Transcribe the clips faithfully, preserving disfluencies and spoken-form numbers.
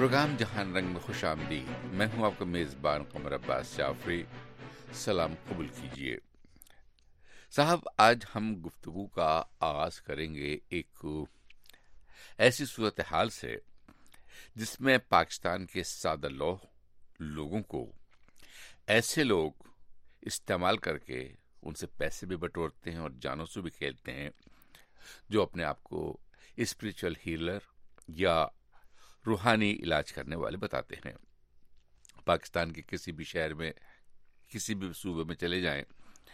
Programme جہان رنگ میں خوش آمدید. میں ہوں آپ کا میزبان قمر عباس جعفری. سلام قبول کیجیے. صاحب، آج ہم گفتگو کا آغاز کریں گے ایک ایسی صورتحال سے جس میں پاکستان کے سادہ لوہ لوگوں کو ایسے لوگ استعمال کر کے ان سے پیسے بھی بٹورتے ہیں اور جانوں سے بھی کھیلتے ہیں جو اپنے آپ کو اسپریچول ہیلر یا روحانی علاج کرنے والے بتاتے ہیں. پاکستان کے کسی بھی شہر میں، کسی بھی صوبے میں چلے جائیں،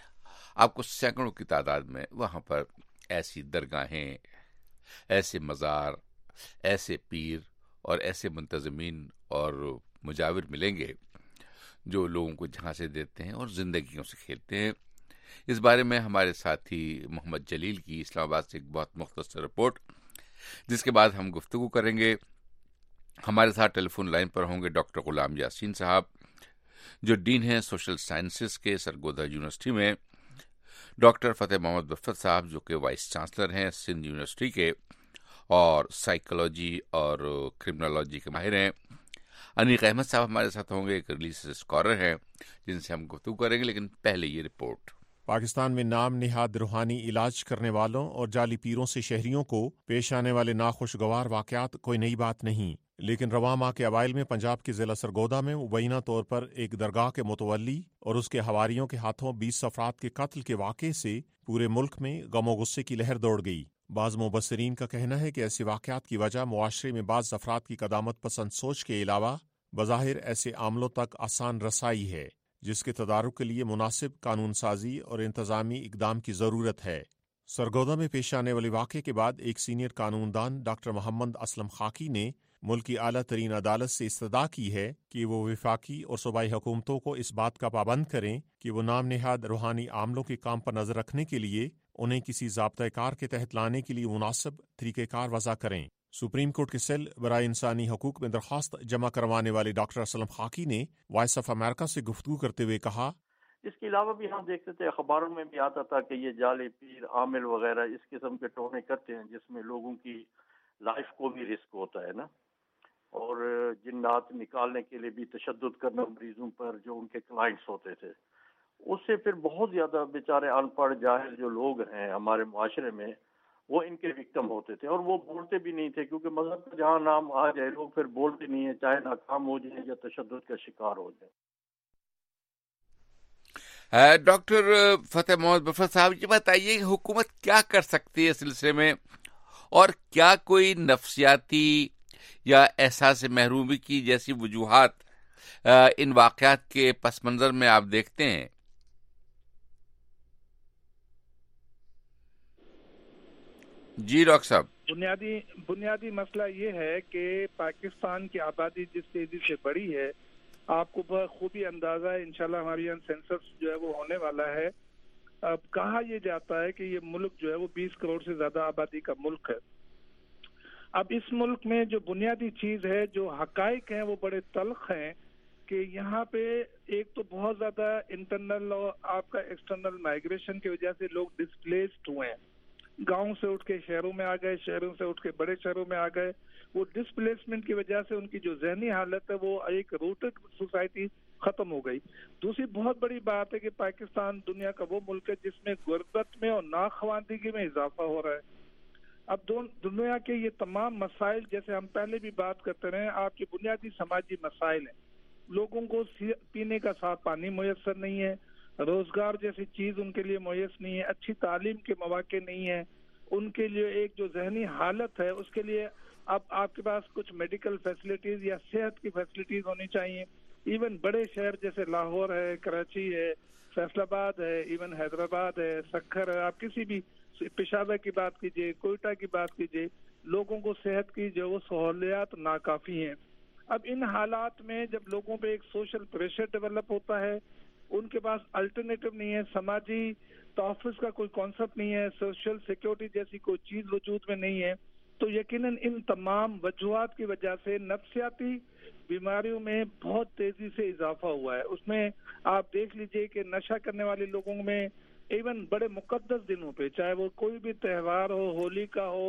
آپ کو سینکڑوں کی تعداد میں وہاں پر ایسی درگاہیں، ایسے مزار، ایسے پیر اور ایسے منتظمین اور مجاور ملیں گے جو لوگوں کو جھانسے دیتے ہیں اور زندگیوں سے کھیلتے ہیں. اس بارے میں ہمارے ساتھی محمد جلیل کی اسلام آباد سے ایک بہت مختصر رپورٹ، جس کے بعد ہم گفتگو کریں گے. ہمارے ساتھ ٹیلی فون لائن پر ہوں گے ڈاکٹر غلام یاسین صاحب، جو ڈین ہیں سوشل سائنسز کے سرگودا یونیورسٹی میں، ڈاکٹر فتح محمد بفت صاحب جو کہ وائس چانسلر ہیں سندھ یونیورسٹی کے اور سائیکولوجی اور کرمنالوجی کے ماہر ہیں. انیق احمد صاحب ہمارے ساتھ ہوں گے، ایک ریلیجیس اسکالر ہیں جن سے ہم گفتگو کریں گے. لیکن پہلے یہ رپورٹ. پاکستان میں نام نہاد روحانی علاج کرنے والوں اور جعلی پیروں سے شہریوں کو پیش آنے والے ناخوشگوار واقعات کوئی نئی بات نہیں، لیکن رواں ماہ کے اوائل میں پنجاب کے ضلع سرگودا میں مبینہ طور پر ایک درگاہ کے متولی اور اس کے حواریوں کے ہاتھوں بیس افراد کے قتل کے واقعے سے پورے ملک میں غم و غصے کی لہر دوڑ گئی. بعض مبصرین کا کہنا ہے کہ ایسے واقعات کی وجہ معاشرے میں بعض افراد کی قدامت پسند سوچ کے علاوہ بظاہر ایسے عاملوں تک آسان رسائی ہے جس کے تدارک کے لیے مناسب قانون سازی اور انتظامی اقدام کی ضرورت ہے. سرگودا میں پیش آنے والے واقعے کے بعد ایک سینئر قانون دان ڈاکٹر محمد اسلم خاکی نے ملک کی اعلیٰ ترین عدالت سے استدعا کی ہے کہ وہ وفاقی اور صوبائی حکومتوں کو اس بات کا پابند کریں کہ وہ نام نہاد روحانی عاملوں کے کام پر نظر رکھنے کے لیے انہیں کسی ضابطۂ کار کے تحت لانے کے لیے مناسب طریقہ کار وضع کریں. سپریم کورٹ کے سیل برائے انسانی حقوق میں درخواست جمع کروانے والے ڈاکٹر اسلم خاکی نے وائس آف امریکہ سے گفتگو کرتے ہوئے کہا، اس کے علاوہ بھی ہم دیکھتے تھے، اخباروں میں بھی آتا تھا کہ یہ جعلی پیر، عامل وغیرہ اس قسم کے ٹونے کرتے ہیں جس میں لوگوں کی لائف کو بھی رسک ہوتا ہے نا، اور جنات نکالنے کے لیے بھی تشدد کرنا مریضوں پر جو ان کے کلائنٹس ہوتے تھے. اس سے پھر بہت زیادہ بیچارے ان پڑھ جاہل جو لوگ ہیں ہمارے معاشرے میں، وہ ان کے وکٹم ہوتے تھے اور وہ بولتے بھی نہیں تھے، کیونکہ مذہب کا جہاں نام آ جائے لوگ پھر بولتے نہیں ہیں، چاہے ناکام ہو جائیں یا تشدد کا شکار ہو جائیں. ڈاکٹر فتح محمد بفت صاحب، یہ بتائیے کہ حکومت کیا کر سکتی ہے اس سلسلے میں، اور کیا کوئی نفسیاتی یا احساس محرومی کی جیسی وجوہات ان واقعات کے پس منظر میں آپ دیکھتے ہیں؟ جی ڈاکٹر صاحب. بنیادی بنیادی مسئلہ یہ ہے کہ پاکستان کی آبادی جس تیزی سے بڑھی ہے، آپ کو بخوبی اندازہ ہے، انشاءاللہ ہمارے یہاں سینسس جو ہے وہ ہونے والا ہے. اب کہا یہ جاتا ہے کہ یہ ملک جو ہے وہ بیس کروڑ سے زیادہ آبادی کا ملک ہے. اب اس ملک میں جو بنیادی چیز ہے، جو حقائق ہیں، وہ بڑے تلخ ہیں کہ یہاں پہ ایک تو بہت زیادہ انٹرنل اور آپ کا ایکسٹرنل مائگریشن کی وجہ سے لوگ ڈسپلیسڈ ہوئے ہیں. گاؤں سے اٹھ کے شہروں میں آ گئے، شہروں سے اٹھ کے بڑے شہروں میں آ گئے. وہ ڈسپلیسمنٹ کی وجہ سے ان کی جو ذہنی حالت ہے وہ ایک روٹڈ سوسائٹی ختم ہو گئی. دوسری بہت بڑی بات ہے کہ پاکستان دنیا کا وہ ملک ہے جس میں غربت میں اور ناخواندگی میں اضافہ ہو رہا ہے. اب دنیا کے یہ تمام مسائل، جیسے ہم پہلے بھی بات کرتے رہے، آپ کے بنیادی سماجی مسائل ہیں. لوگوں کو پینے کا صاف پانی میسر نہیں ہے، روزگار جیسی چیز ان کے لیے میسر نہیں ہے، اچھی تعلیم کے مواقع نہیں ہیں، ان کے لیے ایک جو ذہنی حالت ہے اس کے لیے اب آپ کے پاس کچھ میڈیکل فیسلٹیز یا صحت کی فیسلٹیز ہونی چاہیے. ایون بڑے شہر جیسے لاہور ہے، کراچی ہے، فیصل آباد ہے، ایون حیدرآباد ہے، سکھر ہے، آپ کسی بھی پشاور کی بات کیجئے، کوئٹہ کی بات کیجئے، لوگوں کو صحت کی جو وہ سہولیات ناکافی ہیں. اب ان حالات میں جب لوگوں پہ ایک سوشل پریشر ڈیولپ ہوتا ہے، ان کے پاس الٹرنیٹو نہیں ہے، سماجی تحفظ کا کوئی کانسیپٹ نہیں ہے، سوشل سیکیورٹی جیسی کوئی چیز وجود میں نہیں ہے، تو یقیناً ان تمام وجوہات کی وجہ سے نفسیاتی بیماریوں میں بہت تیزی سے اضافہ ہوا ہے. اس میں آپ دیکھ لیجئے کہ نشہ کرنے والے لوگوں میں ایون بڑے مقدس دنوں پہ، چاہے وہ کوئی بھی تہوار ہو، ہولی کا ہو،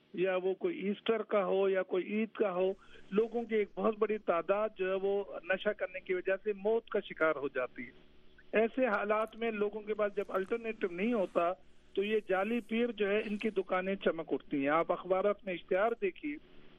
یا وہ کوئی ایسٹر کا ہو یا کوئی عید کا ہو، لوگوں کی ایک بہت بڑی تعداد جو ہے وہ نشہ کرنے کی وجہ سے موت کا شکار ہو جاتی ہے۔ ایسے حالات میں لوگوں کے پاس جب الٹرنیٹو نہیں ہوتا تو یہ جعلی پیر جو ہے ان کی دکانیں چمک اٹھتی ہیں۔ آپ اخبارات میں اشتہار دیکھیے،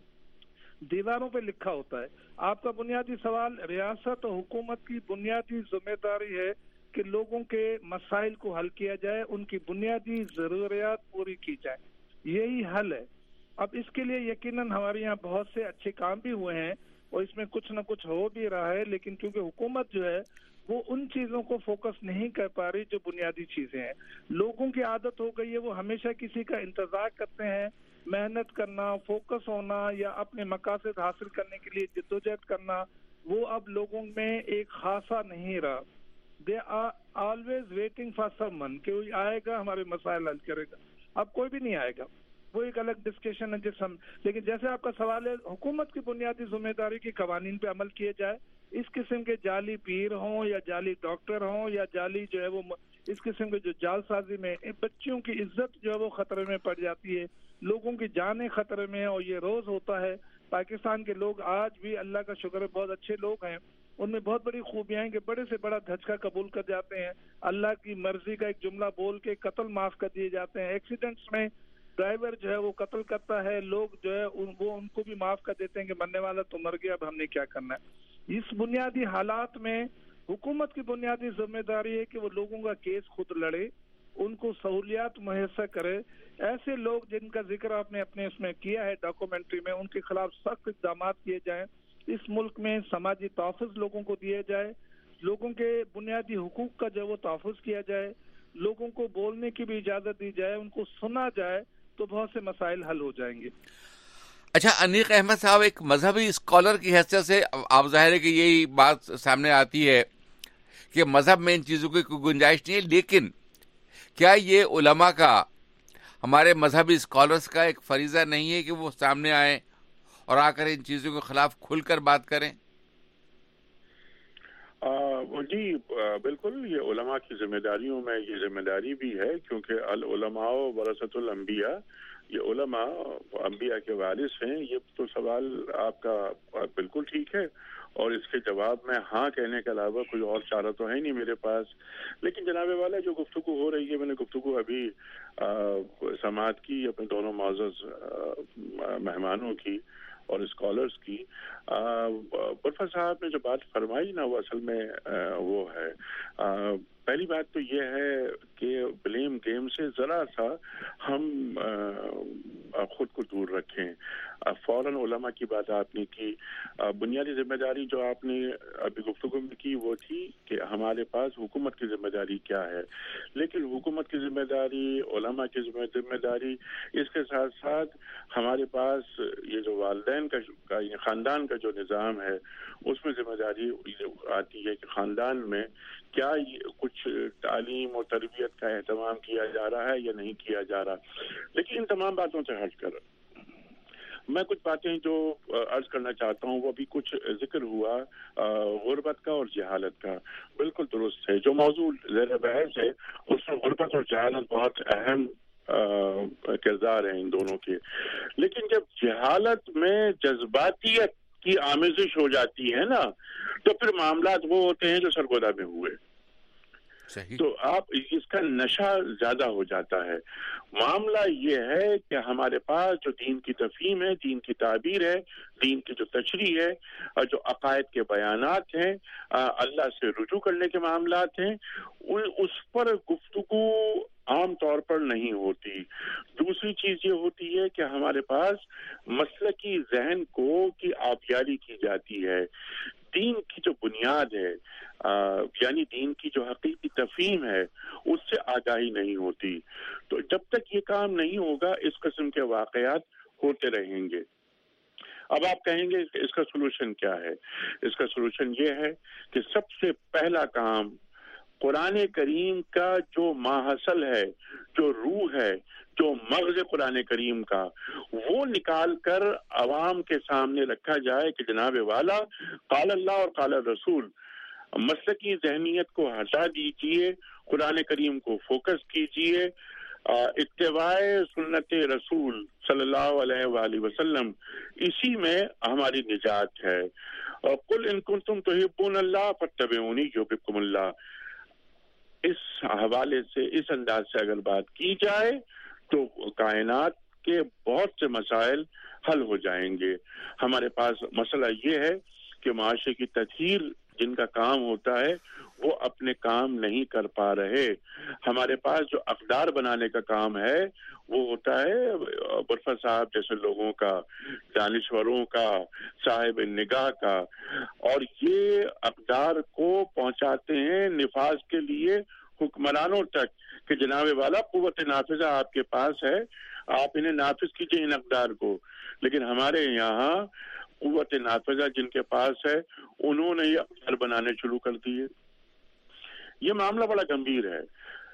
دیواروں پہ لکھا ہوتا ہے۔ آپ کا بنیادی سوال، ریاست اور حکومت کی بنیادی ذمہ داری ہے کہ لوگوں کے مسائل کو حل کیا جائے، ان کی بنیادی ضروریات پوری کی جائے، یہی حل ہے۔ اب اس کے لیے یقیناً ہمارے یہاں بہت سے اچھے کام بھی ہوئے ہیں اور اس میں کچھ نہ کچھ ہو بھی رہا ہے، لیکن کیونکہ حکومت جو ہے وہ ان چیزوں کو فوکس نہیں کر پا رہی جو بنیادی چیزیں ہیں۔ لوگوں کی عادت ہو گئی ہے، وہ ہمیشہ کسی کا انتظار کرتے ہیں، محنت کرنا، فوکس ہونا یا اپنے مقاصد حاصل کرنے کے لیے جدوجہد کرنا، وہ اب لوگوں میں ایک خاصا نہیں رہا۔ They are always waiting for someone, کہ کوئی آئے گا ہمارے مسائل حل کرے گا۔ اب کوئی بھی نہیں آئے گا، وہ ایک الگ ڈسکشن ہے جس ہم، لیکن جیسے آپ کا سوال ہے، حکومت کی بنیادی ذمہ داری کی قوانین پہ عمل کیے جائے۔ اس قسم کے جعلی پیر ہوں یا جعلی ڈاکٹر ہوں یا جعلی جو ہے وہ اس قسم کے جو جال سازی میں بچیوں کی عزت جو ہے وہ خطرے میں پڑ جاتی ہے، لوگوں کی جانیں خطرے میں ہیں، اور یہ روز ہوتا ہے۔ پاکستان کے لوگ آج بھی اللہ کا شکر ہے بہت اچھے لوگ ہیں، ان میں بہت بڑی خوبیاں ہیں کہ بڑے سے بڑا دھچکا قبول کر جاتے ہیں، اللہ کی مرضی کا ایک جملہ بول کے قتل معاف کر دیے جاتے ہیں۔ ایکسیڈنٹس میں ڈرائیور جو ہے وہ قتل کرتا ہے، لوگ جو ہے وہ ان کو بھی معاف کر دیتے ہیں کہ مرنے والا تو مر گیا، اب ہم نے کیا کرنا ہے۔ اس بنیادی حالات میں حکومت کی بنیادی ذمہ داری ہے کہ وہ لوگوں کا کیس خود لڑے، ان کو سہولیات میسر کرے۔ ایسے لوگ جن کا ذکر آپ نے اپنے اس میں کیا ہے ڈاکومنٹری میں، ان کے خلاف سخت اقدامات کیے جائیں۔ اس ملک میں سماجی تحفظ لوگوں کو دیے جائے، لوگوں کے بنیادی حقوق کا جو وہ تحفظ کیا جائے، لوگوں کو بولنے کی بھی اجازت دی جائے، ان کو سنا جائے، تو بہت سے مسائل حل ہو جائیں گے۔ اچھا انیق احمد صاحب، ایک مذہبی اسکالر کی حیثیت سے آپ ظاہر ہے کہ یہی بات سامنے آتی ہے کہ مذہب میں ان چیزوں کی کوئی گنجائش نہیں ہے، لیکن کیا یہ علماء کا، ہمارے مذہبی اسکالرس کا ایک فریضہ نہیں ہے کہ وہ سامنے آئیں اور آ کر ان چیزوں کے خلاف کھل کر بات کریں؟ جی بالکل، یہ علماء کی ذمہ داریوں میں یہ ذمہ داری بھی ہے، کیونکہ العلماء ورثۃ الانبیاء، یہ علماء انبیاء کے وارث ہیں۔ یہ تو سوال آپ کا بالکل ٹھیک ہے، اور اس کے جواب میں ہاں کہنے کے علاوہ کوئی اور چارہ تو ہے نہیں میرے پاس۔ لیکن جناب والا، جو گفتگو ہو رہی ہے، میں نے گفتگو ابھی سماعت کی اپنے دونوں معزز مہمانوں کی اور اسکالرس کی۔ برفا صاحب نے جو بات فرمائی نا، وہ اصل میں وہ ہے، پہلی بات تو یہ ہے کہ بلیم گیم سے ذرا سا ہم خود کو دور رکھیں۔ فوراً علماء کی بات آپ نے کی، بنیادی ذمہ داری جو آپ نے ابھی گفتگو میں کی وہ تھی کہ ہمارے پاس حکومت کی ذمہ داری کیا ہے، لیکن حکومت کی ذمہ داری، علماء کی ذمہ داری، اس کے ساتھ ساتھ ہمارے پاس یہ جو والدین کا خاندان کا جو نظام ہے، اس میں ذمہ داری آتی ہے کہ خاندان میں کیا کچھ تعلیم اور تربیت کا اہتمام کیا جا رہا ہے یا نہیں کیا جا رہا۔ لیکن ان تمام باتوں سے ہٹ کر میں کچھ باتیں جو عرض کرنا چاہتا ہوں، وہ بھی کچھ ذکر ہوا غربت کا اور جہالت کا، بالکل درست ہے۔ جو موضوع زیر بحث ہے اس میں غربت اور جہالت بہت اہم کردار ہیں ان دونوں کے، لیکن جب جہالت میں جذباتیت کی آمیزش ہو جاتی ہے نا، تو پھر معاملات وہ ہوتے ہیں جو سرگودا میں ہوئے۔ صحیح۔ تو آپ اس کا نشہ زیادہ ہو جاتا ہے۔ معاملہ یہ ہے کہ ہمارے پاس جو دین کی تفہیم ہے، دین کی تعبیر ہے، دین کی جو تشریح ہے، اور جو عقائد کے بیانات ہیں، اللہ سے رجوع کرنے کے معاملات ہیں، اس پر گفتگو عام طور پر نہیں ہوتی۔ دوسری چیز یہ ہوتی ہے کہ ہمارے پاس مسلکی ذہن کو کی آبیاری کی جاتی ہے، دین کی جو بنیاد ہے، یعنی دین کی جو حقیقی تفہیم ہے، اس سے آگاہی نہیں ہوتی۔ تو جب تک یہ کام نہیں ہوگا، اس قسم کے واقعات ہوتے رہیں گے۔ اب آپ کہیں گے کہ اس کا سلوشن کیا ہے؟ اس کا سلوشن یہ ہے کہ سب سے پہلا کام، قرآن کریم کا جو ماحصل ہے، جو روح ہے، جو مغز قرآن کریم کا، وہ نکال کر عوام کے سامنے رکھا جائے کہ جناب والا، قال اللہ اور قال رسول، مسلکی ذہنیت کو ہٹا دیجئے، قرآن کریم کو فوکس کیجئے، اتباع سنت رسول صلی اللہ علیہ وآلہ وسلم، اسی میں ہماری نجات ہے. اور قل ان کنتم تحبون اللہ فاتبعونی یحببکم اللہ، اس حوالے سے، اس انداز سے اگر بات کی جائے تو کائنات کے بہت سے مسائل حل ہو جائیں گے. ہمارے پاس مسئلہ یہ ہے کہ معاشرے کی تطہیر جن کا کام ہوتا ہے وہ اپنے کام نہیں کر پا رہے. ہمارے پاس جو اقدار بنانے کا کام ہے وہ ہوتا ہے برفا صاحب جیسے لوگوں کا، دانشوروں کا، صاحب نگاہ کا، اور یہ اقدار کو پہنچاتے ہیں نفاذ کے لیے حکمرانوں تک کہ جناب والا قوت نافذہ آپ کے پاس ہے، آپ انہیں نافذ کیجئے ان اقدار کو. لیکن ہمارے یہاں قوت نافذہ جن کے پاس ہے انہوں نے یہ اقدار بنانے شروع کر دیے. یہ معاملہ بڑا گمبھیر ہے.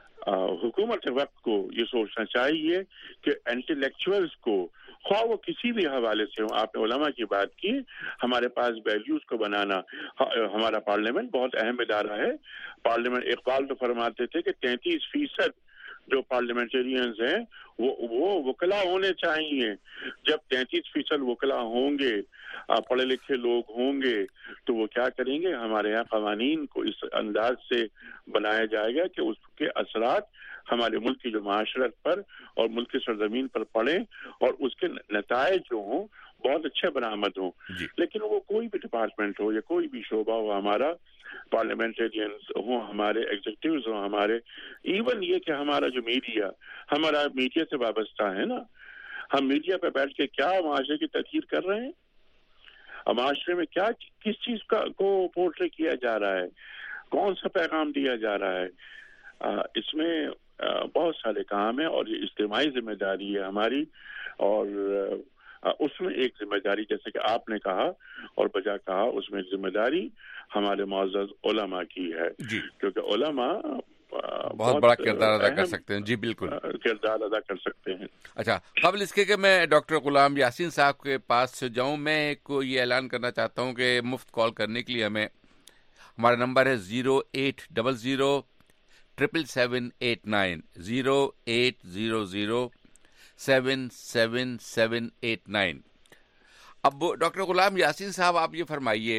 حکومت وقت کو یہ سوچنا چاہیے کہ انٹلیکچوئلز کو، خواہ وہ کسی بھی حوالے سے ہوں، آپ نے علماء کی بات کی، ہمارے پاس ویلیوز کو بنانا، ہمارا پارلیمنٹ بہت اہم ادارہ ہے. پارلیمنٹ، اقبال تو فرماتے تھے کہ تینتیس فیصد جو پارلیمنٹرینز ہیں وہ وہ وکلا ہونے چاہیے. جب تینتیس فیصد وکلا ہوں گے، پڑھے لکھے لوگ ہوں گے، تو وہ کیا کریں گے؟ ہمارے یہاں قوانین کو اس انداز سے بنایا جائے گا کہ اس کے اثرات ہمارے ملک کی جو معاشرت پر اور ملک کی سرزمین پر پڑیں اور اس کے نتائج جو ہوں بہت اچھے برآمد ہوں. جی. لیکن وہ کوئی بھی ڈپارٹمنٹ ہو یا کوئی بھی شعبہ ہو، ہمارا پارلیمنٹرینز ہوں، ہمارے ایگزیکٹوز ہوں، ہمارے ایون یہ کہ ہمارا جو میڈیا، ہمارا میڈیا سے وابستہ ہے نا، ہم میڈیا پہ بیٹھ کے کیا معاشرے کی تطہیر کر رہے ہیں؟ معاشرے میں کیا کس چیز کا کو پورٹری کیا جا رہا ہے؟ کون سا پیغام دیا جا رہا ہے؟ آ, اس میں آ, بہت سارے کام ہیں اور یہ اجتماعی ذمہ داری ہے ہماری. اور آ, اس میں ایک ذمہ داری جیسے کہ آپ نے کہا اور بجا کہا، اس میں ذمہ داری ہمارے معزز علماء کی ہے. جی. کیونکہ علماء بہت بڑا کردار ادا کر سکتے ہیں. جی بالکل کردار ادا کر سکتے ہیں. اچھا، قبل اس کے کہ میں ڈاکٹر غلام یاسین صاحب کے پاس سے جاؤں، میں کو یہ اعلان کرنا چاہتا ہوں کہ مفت کال کرنے کے لیے ہمیں، ہمارا نمبر ہے zero eight double zero triple seven eight nine, zero eight zero zero seven seven seven eight nine. اب ڈاکٹر غلام یاسین صاحب آپ یہ فرمائیے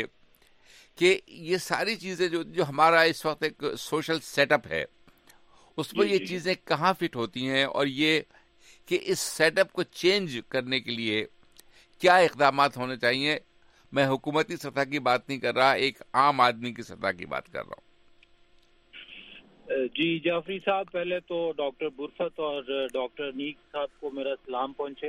کہ یہ ساری چیزیں جو جو ہمارا اس وقت ایک سوشل سیٹ اپ ہے، اس میں یہ چیزیں کہاں فٹ ہوتی ہیں، اور یہ کہ اس سیٹ اپ کو چینج کرنے کے لیے کیا اقدامات ہونے چاہیے؟ میں حکومتی سطح کی بات نہیں کر رہا، ایک عام آدمی کی سطح کی بات کر رہا ہوں. جی جعفری صاحب، پہلے تو ڈاکٹر برفت اور ڈاکٹر نیک صاحب کو میرا سلام پہنچے.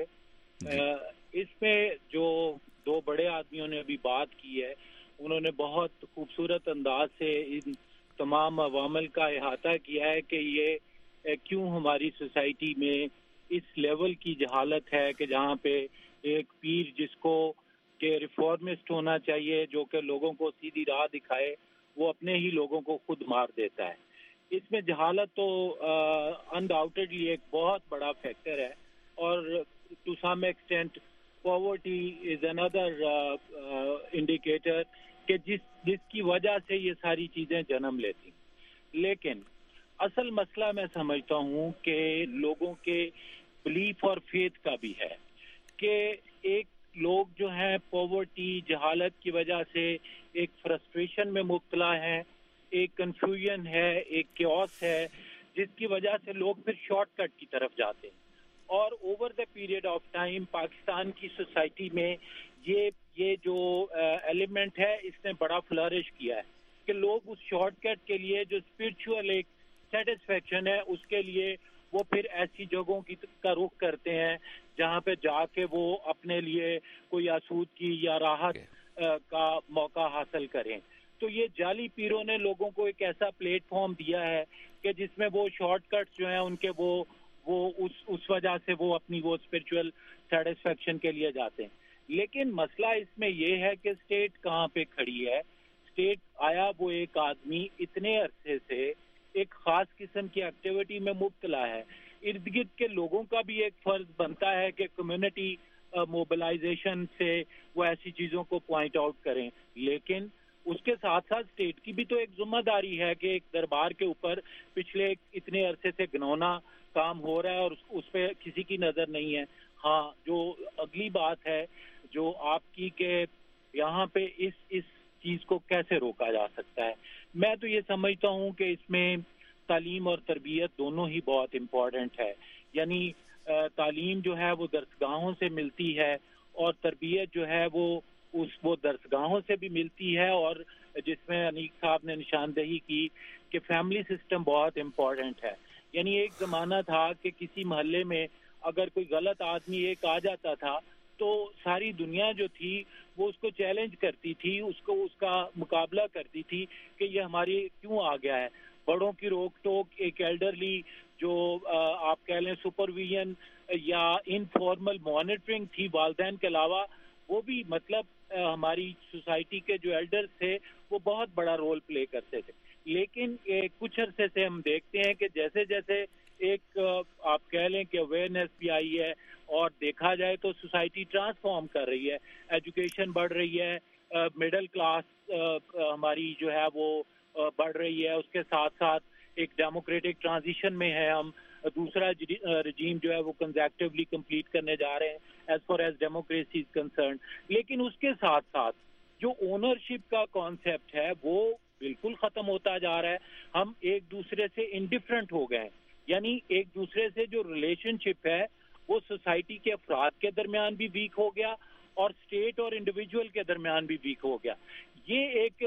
اس میں جو دو بڑے آدمیوں نے ابھی بات کی ہے، انہوں نے بہت خوبصورت انداز سے ان تمام عوامل کا احاطہ کیا ہے کہ یہ کیوں ہماری سوسائٹی میں اس لیول کی جہالت ہے کہ جہاں پہ ایک پیر جس کو کہ ریفارمسٹ ہونا چاہیے، جو کہ لوگوں کو سیدھی راہ دکھائے، وہ اپنے ہی لوگوں کو خود مار دیتا ہے. اس میں جہالت تو انڈاؤٹیڈلی ایک بہت بڑا فیکٹر ہے، اور to some extent poverty is اندر انڈیکیٹر کہ جس جس کی وجہ سے یہ ساری چیزیں جنم لیتی. لیکن اصل مسئلہ میں سمجھتا ہوں کہ لوگوں کے بلیف اور فیتھ کا بھی ہے کہ ایک لوگ جو ہیں پاورٹی، جہالت کی وجہ سے ایک فرسٹریشن میں مبتلا ہیں، ایک کنفیوژن ہے، ایک کیوس ہے، جس کی وجہ سے لوگ پھر شارٹ کٹ کی طرف جاتے ہیں. اور over the period of time Pakistan کی سوسائٹی میں یہ یہ جو ایلیمنٹ ہے اس نے بڑا فلرش کیا ہے کہ لوگ اس شارٹ کٹ کے لیے جو اسپرچول ایک سیٹسفیکشن ہے اس کے لیے وہ پھر ایسی جگہوں کی کا رخ کرتے ہیں جہاں پہ جا کے وہ اپنے لیے کوئی آسودگی یا راحت کا موقع حاصل کریں. تو یہ جعلی پیروں نے لوگوں کو ایک ایسا پلیٹ فارم دیا ہے کہ جس میں وہ شارٹ کٹس جو ہیں ان کے وہ وہ اس اس وجہ سے وہ اپنی وہ اسپرچول سیٹسفیکشن کے لیے جاتے ہیں. لیکن مسئلہ اس میں یہ ہے کہ اسٹیٹ کہاں پہ کھڑی ہے. اسٹیٹ آیا وہ ایک آدمی اتنے عرصے سے ایک خاص قسم کی ایکٹیویٹی میں مبتلا ہے، ارد گرد کے لوگوں کا بھی ایک فرض بنتا ہے کہ کمیونٹی موبلائزیشن سے وہ ایسی چیزوں کو پوائنٹ آؤٹ کریں. لیکن اس کے ساتھ ساتھ اسٹیٹ کی بھی تو ایک ذمہ داری ہے کہ ایک دربار کے اوپر پچھلے اتنے عرصے سے گنونا کام ہو رہا ہے اور اس پہ کسی کی نظر نہیں ہے. ہاں جو اگلی بات ہے جو آپ کی کہ یہاں پہ اس اس چیز کو کیسے روکا جا سکتا ہے, میں تو یہ سمجھتا ہوں کہ اس میں تعلیم اور تربیت دونوں ہی بہت امپورٹنٹ ہے. یعنی تعلیم جو ہے وہ درسگاہوں سے ملتی ہے اور تربیت جو ہے وہ اس وہ درسگاہوں سے بھی ملتی ہے, اور جس میں انیق صاحب نے نشاندہی کی کہ فیملی سسٹم بہت امپورٹنٹ ہے. یعنی ایک زمانہ تھا کہ کسی محلے میں اگر کوئی غلط آدمی ایک آ جاتا تھا تو ساری دنیا جو تھی وہ اس کو چیلنج کرتی تھی, اس کو اس کا مقابلہ کرتی تھی کہ یہ ہماری کیوں آ گیا ہے. بڑوں کی روک ٹوک, ایک ایلڈرلی جو آپ کہہ لیں سپرویژن یا انفارمل مانیٹرنگ تھی والدین کے علاوہ, وہ بھی مطلب ہماری سوسائٹی کے جو ایلڈرز تھے وہ بہت بڑا رول پلے کرتے تھے. لیکن کچھ عرصے سے ہم دیکھتے ہیں کہ جیسے جیسے ایک آپ کہہ لیں کہ اویئرنیس بھی آئی ہے اور دیکھا جائے تو سوسائٹی ٹرانسفارم کر رہی ہے, ایجوکیشن بڑھ رہی ہے, مڈل کلاس ہماری جو ہے وہ بڑھ رہی ہے, اس کے ساتھ ساتھ ایک ڈیموکریٹک ٹرانزیشن میں ہے ہم, دوسرا رجیم جو ہے وہ کنزیکٹیولی کمپلیٹ کرنے جا رہے ہیں as far as democracy is concerned. لیکن اس کے ساتھ ساتھ جو اونرشپ کا کانسیپٹ ہے وہ بالکل ختم ہوتا جا رہا ہے. ہم ایک دوسرے سے انڈیفرنٹ ہو گئے ہیں, یعنی ایک دوسرے سے جو ریلیشن شپ ہے وہ سوسائٹی کے افراد کے درمیان بھی ویک ہو گیا اور اسٹیٹ اور انڈیویجول کے درمیان بھی ویک ہو گیا. یہ ایک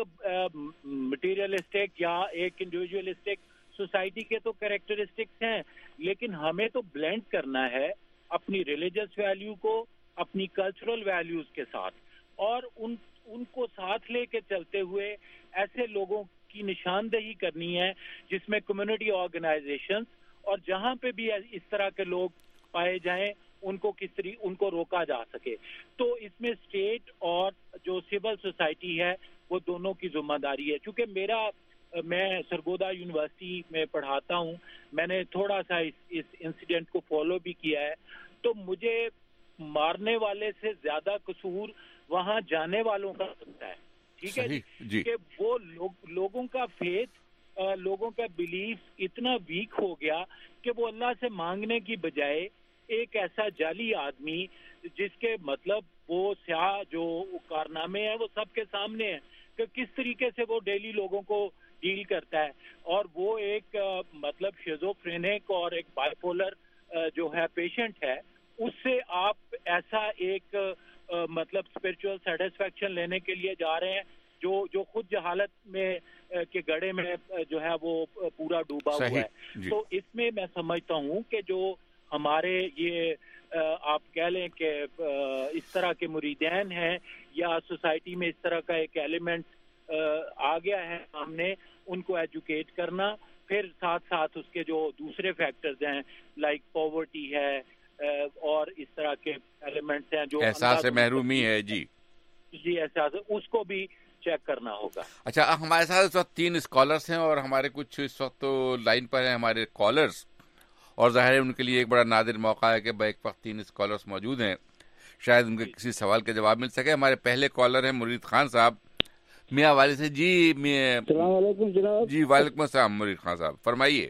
مٹیریلسٹک یا ایک انڈیویجولسٹک سوسائٹی کے تو کریکٹرسٹکس ہیں, لیکن ہمیں تو بلینڈ کرنا ہے اپنی ریلیجس ویلیو کو اپنی کلچرل ویلیوز کے ساتھ, اور ان ان کو ساتھ لے کے چلتے ہوئے ایسے لوگوں کی نشاندہی کرنی ہے جس میں کمیونٹی آرگنائزیشنز اور جہاں پہ بھی اس طرح کے لوگ پائے جائیں ان کو کس طرح ان کو روکا جا سکے. تو اس میں اسٹیٹ اور جو سول سوسائٹی ہے وہ دونوں کی ذمہ داری ہے. چونکہ میرا میں سرگودا یونیورسٹی میں پڑھاتا ہوں, میں نے تھوڑا سا اس اس انسیڈنٹ کو فالو بھی کیا ہے, تو مجھے مارنے والے سے زیادہ قصور وہاں جانے والوں کا لگتا ہے. ٹھیک ہے جی, کہ وہ لوگ لوگوں کا فیتھ, لوگوں کا بلیف اتنا ویک ہو گیا کہ وہ اللہ سے مانگنے کی بجائے ایک ایسا جعلی آدمی جس کے مطلب وہ سیاہ جو کارنامے ہیں وہ سب کے سامنے ہیں کہ کس طریقے سے وہ ڈیلی لوگوں کو ڈیل کرتا ہے, اور وہ ایک مطلب شیزوفرینک اور ایک بائی پولر جو ہے پیشنٹ ہے, اس سے آپ ایسا ایک مطلب اسپرچل سیٹسفیکشن لینے کے لیے جا رہے ہیں جو جو خود جہالت میں کے گڑھے میں جو ہے وہ پورا ڈوبا ہوا ہے. تو اس میں میں سمجھتا ہوں کہ جو ہمارے یہ آپ کہہ لیں کہ اس طرح کے مریدین ہیں یا سوسائٹی میں اس طرح کا ایک ایلیمنٹ آ گیا ہے سامنے, ان کو ایجوکیٹ کرنا, پھر ساتھ ساتھ اس کے جو دوسرے فیکٹرز ہیں لائک پاورٹی ہے اور اس طرح کے ایلیمنٹس ہیں جو احساس محرومی ہے جی جی احساس, اس کو بھی چیک کرنا ہوگا. اچھا, ہمارے ساتھ اس وقت تین اسکالرس ہیں اور ہمارے کچھ اس وقت تو لائن پر ہیں ہمارے کالرز, اور ظاہر ہے ان کے لیے ایک بڑا نادر موقع ہے کہ ایک وقت تین اسکالرس موجود ہیں, شاید ان کے کسی سوال کا جواب مل سکے. ہمارے پہلے کالر ہیں مرید خان صاحب میاں والے سے. جی السلام علیکم جناب. جی وعلیکم السلام مرید خان صاحب, فرمائیے.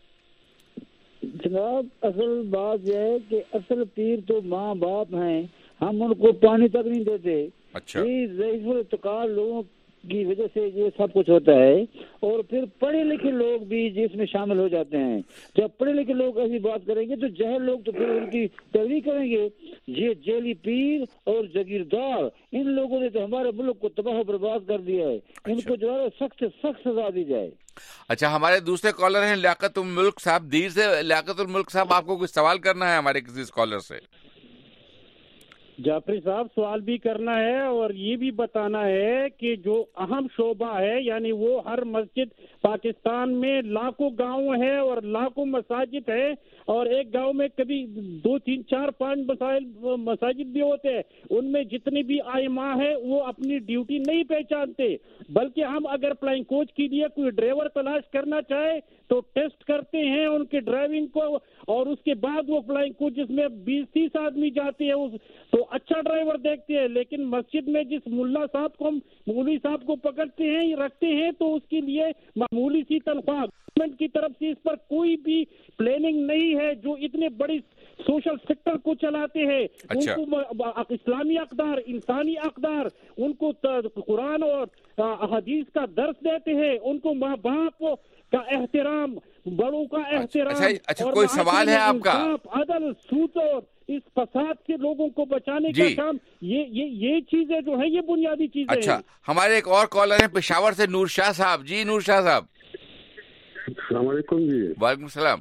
جناب اصل بات یہ ہے کہ اصل پیر تو ماں باپ ہیں, ہم ان کو پانی تک نہیں دیتے. اچھا, ضعیف الاتقال لوگوں کی وجہ سے یہ سب کچھ ہوتا ہے, اور پھر پڑھے لکھے لوگ بھی جس میں شامل ہو جاتے ہیں. جب پڑھے لکھے لوگ ایسی بات کریں گے تو جہل لوگ تو پھر ان کی پیروی کریں گے. یہ جیلی پیر اور جاگیردار ان لوگوں نے تو ہمارے ملک کو تباہ و برباد کر دیا ہے. ان کو جو ہے سخت سے سخت سزا دی جائے. اچھا, ہمارے دوسرے کالر ہیں لیاقت الملک صاحب دیر سے. لیاقت الملک صاحب, آپ کو کچھ سوال کرنا ہے ہمارے کسی اسکالر سے؟ جعفری صاحب, سوال بھی کرنا ہے اور یہ بھی بتانا ہے کہ جو اہم شعبہ ہے, یعنی وہ ہر مسجد پاکستان میں لاکھوں گاؤں ہے اور لاکھوں مساجد ہے, اور ایک گاؤں میں کبھی دو تین چار پانچ مسائل مساجد بھی ہوتے ہیں. ان میں جتنی بھی آئمہ ہے وہ اپنی ڈیوٹی نہیں پہچانتے, بلکہ ہم اگر فلائنگ کوچ کے لیے کوئی ڈرائیور تلاش کرنا چاہے تو ٹیسٹ کرتے ہیں ان کے ڈرائیونگ کو, اور اس کے بعد وہ فلائنگ کوچ جس میں بیس تیس آدمی جاتے ہیں, تو अच्छा ड्राइवर देखते हैं, लेकिन मस्जिद में जिस मुल्ला साहब को हम मौलवी साहब को पकड़ते हैं रखते हैं तो उसके लिए मामूली सी तनख्वाह, गवर्नमेंट की तरफ से इस पर कोई भी प्लानिंग नहीं है। जो इतने बड़ी सोशल सेक्टर को चलाते हैं, अच्छा। उनको इस्लामी अक़दार, इंसानी अक़दार, उनको कुरान और हदीस का दर्स देते हैं, उनको माँ बाप का एहतराम, बड़ों का एहतराम। अच्छा, अच्छा, कोई सवाल है आपका? अदल, सूद और इस फसाद से लोगों को बचाने का काम, ये ये ये चीजें जो है ये बुनियादी चीजें। अच्छा, हमारे एक और कॉलर है पेशावर से, नूर शाह साहब। जी नूर शाह साहब। अस्सलाम वालेकुम जी। वालेकुम सलाम।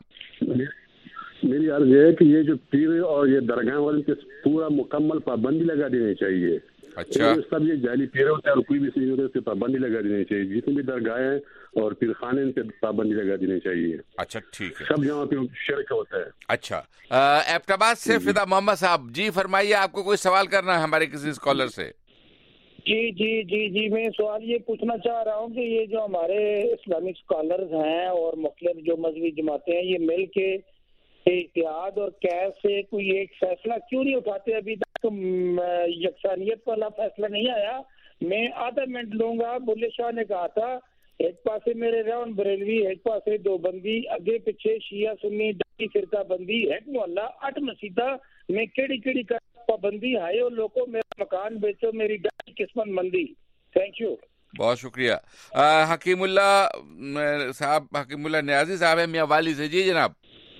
मेरी अर्ज है कि ये जो पीर और ये दरगाह वाले के पूरा मुकम्मल पाबंदी लगा देनी चाहिए। अच्छा। सब ये जाली पीर होते हैं और कोई भी चीज होती है, उस पर पाबंदी लगा देनी चाहिए। जितनी भी दरगाहें और पीर खाने, इन पे पाबंदी लगा देनी चाहिए। अच्छा, ठीक है। सब जगह पे शिरक होता है। अच्छा, एबटाबाद से फिदा मोहम्मद साहब। जी फरमाइए, आपको कोई सवाल करना है हमारे किसी स्कॉलर से? जी जी जी जी मैं सवाल ये पूछना चाह रहा हूँ कि ये जो हमारे इस्लामिक स्कॉलर्स हैं और मुख्तलिफ जो मजहबी जमातें हैं, ये मिल के इत्तेहाद और कैस से कोई एक फैसला क्यों नहीं उठाते? अभी तक यकसानियत वाला फैसला नहीं आया। मैं आधा मिनट लूंगा। बुल्ले शाह ने कहा था एक पासे मेरे रेवन बरेलवी, एक पासे दो बंदी, अगे पिछे शिया सुन्नी दाई फिरका बंदी, एक मोहल्ला अठ मसीदा में केड़ी केड़ी पाबंदी आए और लोगों मेरा मकान बेचो, मेरी गाड़ी किस्मत मंदी। थैंक यू, बहुत शुक्रिया। हकीमुल्ला साहब, हकीमुल्ला नियाजी साहब है मियां वाली से। जी जनाब।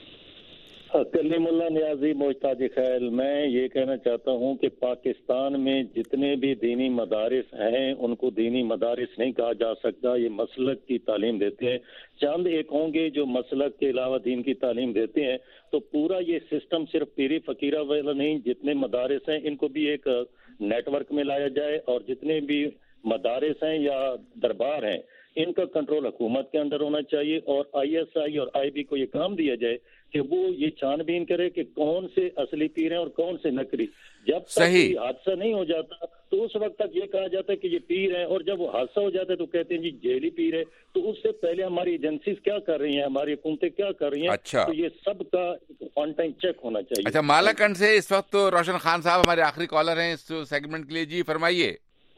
कलीमुल्ला नियाजी मोहताज खैल। मैं ये कहना चाहता हूँ कि पाकिस्तान में जितने भी दीनी मदारिस हैं उनको दीनी मदारिस नहीं कहा जा सकता। ये मसलक की तालीम देते हैं। चंद एक होंगे जो मसलक के अलावा दीन की तालीम देते हैं। तो पूरा ये सिस्टम सिर्फ पीरी फकीरा वाला नहीं, जितने मदारिस हैं इनको भी एक नेटवर्क में लाया जाए और जितने भी मदारिस हैं या दरबार हैं इनका कंट्रोल हुकूमत के अंदर होना चाहिए। और आई एस आई और आई बी को ये काम दिया जाए कि वो ये छानबीन करे कि कौन से असली पीर हैं और कौन से नकली। जब तक हादसा नहीं हो जाता तो उस वक्त तक ये कहा जाता है कि ये पीर है, और जब वो हादसा हो जाता है तो कहते हैं जी जेली पीर है। तो उससे पहले हमारी एजेंसीज क्या कर रही हैं, हमारी हुकूमतें क्या कर रही हैं? अच्छा। तो ये सब का ऑन टाइम चेक होना चाहिए। अच्छा, मालाकंड से इस वक्त तो रोशन खान साहब हमारे आखिरी कॉलर हैं इस सेगमेंट के लिए। जी फरमाइए।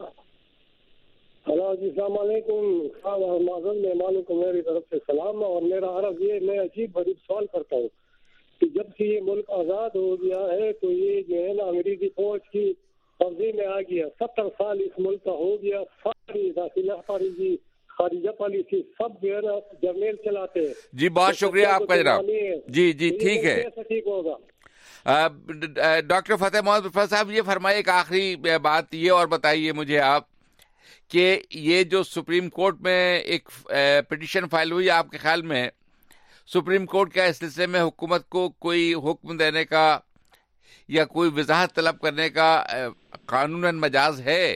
हेलो जी, अस्सलाम वालेकुम साहब, मेहमानों को मेरी तरफ से सलाम। और मेरा अर्ज ये, मैं अजीब गरीब सवाल करता हूँ कि जब से ये मुल्क आज़ाद हो गया है तो ये जो है ना अंग्रेजी फौज की कब्जे में आ गया। सत्तर साल इस मुल्क का हो गया। सारी दाखिला खारिजी खारिजा पॉलिसी सब जो है ना जर्नल चलाते हैं। जी बहुत शुक्रिया आपका जनाब। जी जी ठीक है, ठीक होगा। डॉक्टर फतेह मोहम्मद साहब, ये फरमाइए एक आखिरी बात ये और बताइए मुझे आप कि ये जो सुप्रीम कोर्ट में एक पिटीशन फाइल हुई, आपके ख्याल में सुप्रीम कोर्ट का इस सिलसिले में हुकूमत को कोई हुक्म देने का या कोई वजाहत तलब करने का कानूनन मजाज है?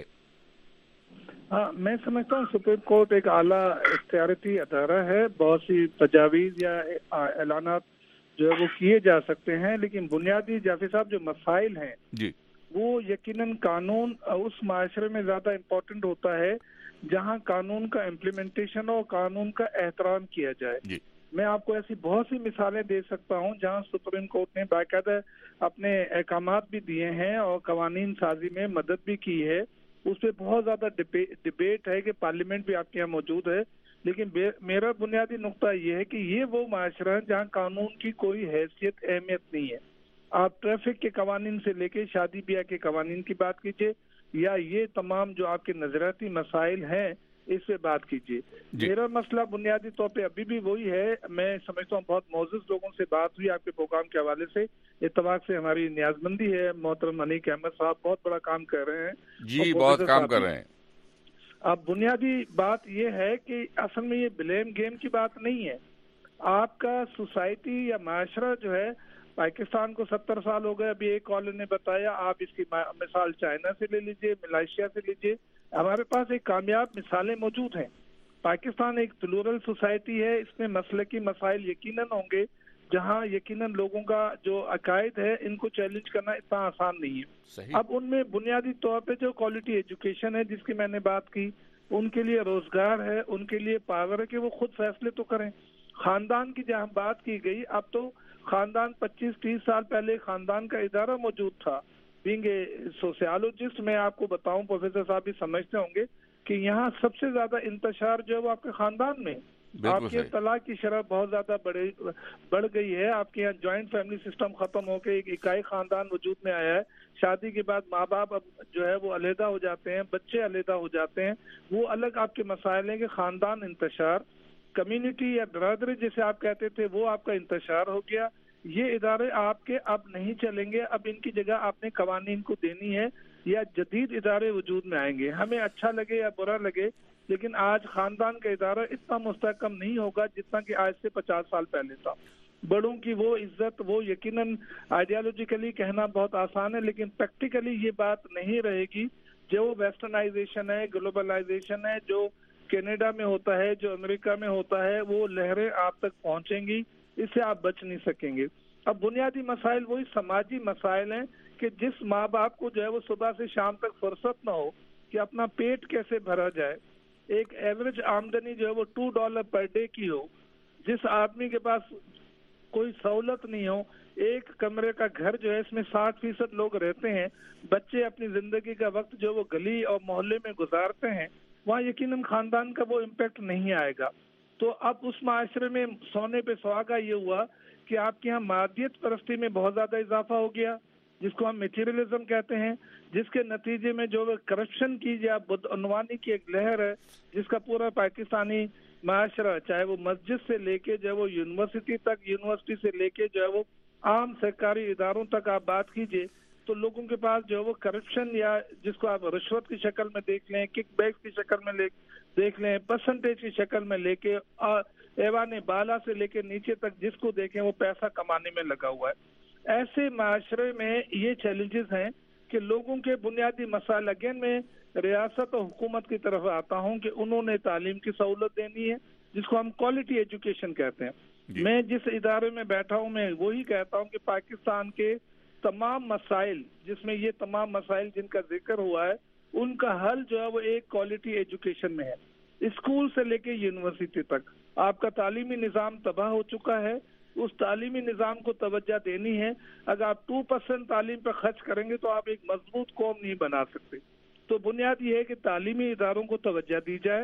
हाँ, मैं समझता हूँ सुप्रीम कोर्ट एक आला इख्तियारती अदारा है। बहुत सी तजावीज़ या ऐलानात जो है वो किए जा सकते हैं, लेकिन बुनियादी जाफी साहब जो मसाइल हैं जी वो यकीनन कानून उस माशरे में ज़्यादा इम्पोर्टेंट होता है जहाँ कानून का इम्प्लीमेंटेशन और कानून का एहतराम किया जाए। जी। मैं आपको ऐसी बहुत सी मिसालें दे सकता हूँ जहाँ सुप्रीम कोर्ट ने बाकायदा अपने अहकामात भी दिए हैं और कवानीन साजी में मदद भी की है। उस पर बहुत ज़्यादा डिबे, डिबेट है कि पार्लियामेंट भी आपके यहाँ मौजूद है, लेकिन मेरा बुनियादी नुक्ता ये है कि ये वो माशरा है जहाँ कानून की कोई हैसियत अहमियत नहीं है। आप ट्रैफिक के कवानीन से लेके शादी ब्याह के कवानीन की बात कीजिए या ये तमाम जो आपके नजरियाती मसाइल हैं इस पे बात कीजिए। मेरा मसला बुनियादी तौर पे अभी भी वही है। मैं समझता हूँ बहुत मौजूद लोगों से बात हुई आपके प्रोग्राम के हवाले से। इत्तफाक से हमारी नियाजमंदी है, मोहतरम अनीक अहमद साहब बहुत बड़ा काम कर रहे हैं। जी बहुत काम कर रहे हैं। अब बुनियादी बात ये है कि असल में ये ब्लेम गेम की बात नहीं है। आपका सोसाइटी या माशरा जो है, पाकिस्तान को सत्तर साल हो गए। अभी एक कॉलर ने बताया, आप इसकी मिसाल चाइना से ले लीजिए, मलेशिया से लीजिए। हमारे पास एक कामयाब मिसालें मौजूद हैं। पाकिस्तान एक प्लूरल सोसाइटी है, इसमें मसलकी मसाइल यकीनन होंगे जहां यकीनन लोगों का जो अकायद है इनको चैलेंज करना इतना आसान नहीं है। सही। अब उनमें बुनियादी तौर पे जो क्वालिटी एजुकेशन है जिसकी मैंने बात की, उनके लिए रोजगार है, उनके लिए पावर है कि वो खुद फैसले तो करें। खानदान की जहाँ बात की गई, अब तो खानदान पच्चीस तीस साल पहले खानदान का इदारा मौजूद था, बीइंग ए सोशियोलॉजिस्ट मैं आपको बताऊं, प्रोफेसर साहब भी समझते होंगे कि यहाँ सबसे ज्यादा इंतशार जो है वो आपके खानदान में, आपके तलाक की शरह बहुत ज्यादा बढ़े बढ़ गई है। आपके यहाँ जॉइंट फैमिली सिस्टम खत्म होकर एक इकाई खानदान वजूद में आया है। शादी के बाद माँ बाप अब जो है वो अलहदा हो जाते हैं, बच्चे अलहदा हो जाते हैं, वो अलग आपके मसाइल हैं कि खानदान इंतशार, कम्युनिटी या बरादरी जिसे आप कहते थे वो आपका इंतशार हो गया। ये इदारे आपके अब नहीं चलेंगे, अब इनकी जगह आपने कवानीन को देनी है या जदीद इदारे वजूद में आएंगे। हमें अच्छा लगे या बुरा लगे, लेकिन आज खानदान का इदारा इतना मुस्तहकम नहीं होगा जितना कि आज से पचास साल पहले था। बड़ों की वो इज्जत, वो यकीनन आइडियोलॉजिकली कहना बहुत आसान है, लेकिन प्रैक्टिकली ये बात नहीं रहेगी। जो वेस्टर्नाइजेशन है, ग्लोबलाइजेशन है, जो कनाडा में होता है, जो अमेरिका में होता है, वो लहरें आप तक पहुंचेंगी, इससे आप बच नहीं सकेंगे। अब बुनियादी मसाइल वही समाजी मसाइल हैं कि जिस माँ बाप को जो है वो सुबह से शाम तक फुर्सत ना हो कि अपना पेट कैसे भरा जाए, एक एवरेज आमदनी जो है वो टू डॉलर पर डे की हो, जिस आदमी के पास कोई सहूलत नहीं हो, एक कमरे का घर जो है इसमें साठ फीसद लोग रहते हैं, बच्चे अपनी जिंदगी का वक्त जो वो गली और मोहल्ले में गुजारते हैं, वहाँ यकीनन खानदान का वो इम्पैक्ट नहीं आएगा। तो अब उस माशरे में सोने पे सुहागा ये हुआ कि आपके यहाँ मादियत परस्ती में बहुत ज्यादा इजाफा हो गया, जिसको हम मटेरियलिज्म कहते हैं, जिसके नतीजे में जो करप्शन की या बदअनवानी की एक लहर है, जिसका पूरा पाकिस्तानी माशरा, चाहे वो मस्जिद से लेके जो है वो यूनिवर्सिटी तक, यूनिवर्सिटी से लेके जो है वो आम सरकारी इदारों तक आप बात कीजिए तो लोगों के पास जो है वो करप्शन या जिसको आप रिश्वत की शक्ल में देख लें, किक बैक की शक्ल में ले देख लें, परसेंटेज की शक्ल में लेके ऐवान बाला से लेके नीचे तक जिसको देखें वो पैसा कमाने में लगा हुआ है। ऐसे माशरे में ये चैलेंजेस हैं कि लोगों के बुनियादी मसाइल, अगेन मैं रियासत और हुकूमत की तरफ आता हूँ कि उन्होंने तालीम की सहूलत देनी है, जिसको हम क्वालिटी एजुकेशन कहते हैं। मैं जिस इदारे में बैठा हूँ मैं वही कहता हूँ कि पाकिस्तान के तमाम मसाइल, जिसमें ये तमाम मसाइल जिनका जिक्र हुआ है, उनका हल जो है वो एक क्वालिटी एजुकेशन में है। स्कूल से लेके यूनिवर्सिटी तक आपका तालीमी निज़ाम तबाह हो चुका है, उस तालीमी निज़ाम को तवज्जो देनी है। अगर आप टू परसेंट तालीम पर खर्च करेंगे तो आप एक मजबूत कौम नहीं बना सकते। तो बुनियाद ये है कि तालीमी इदारों को तवज्जो दी जाए।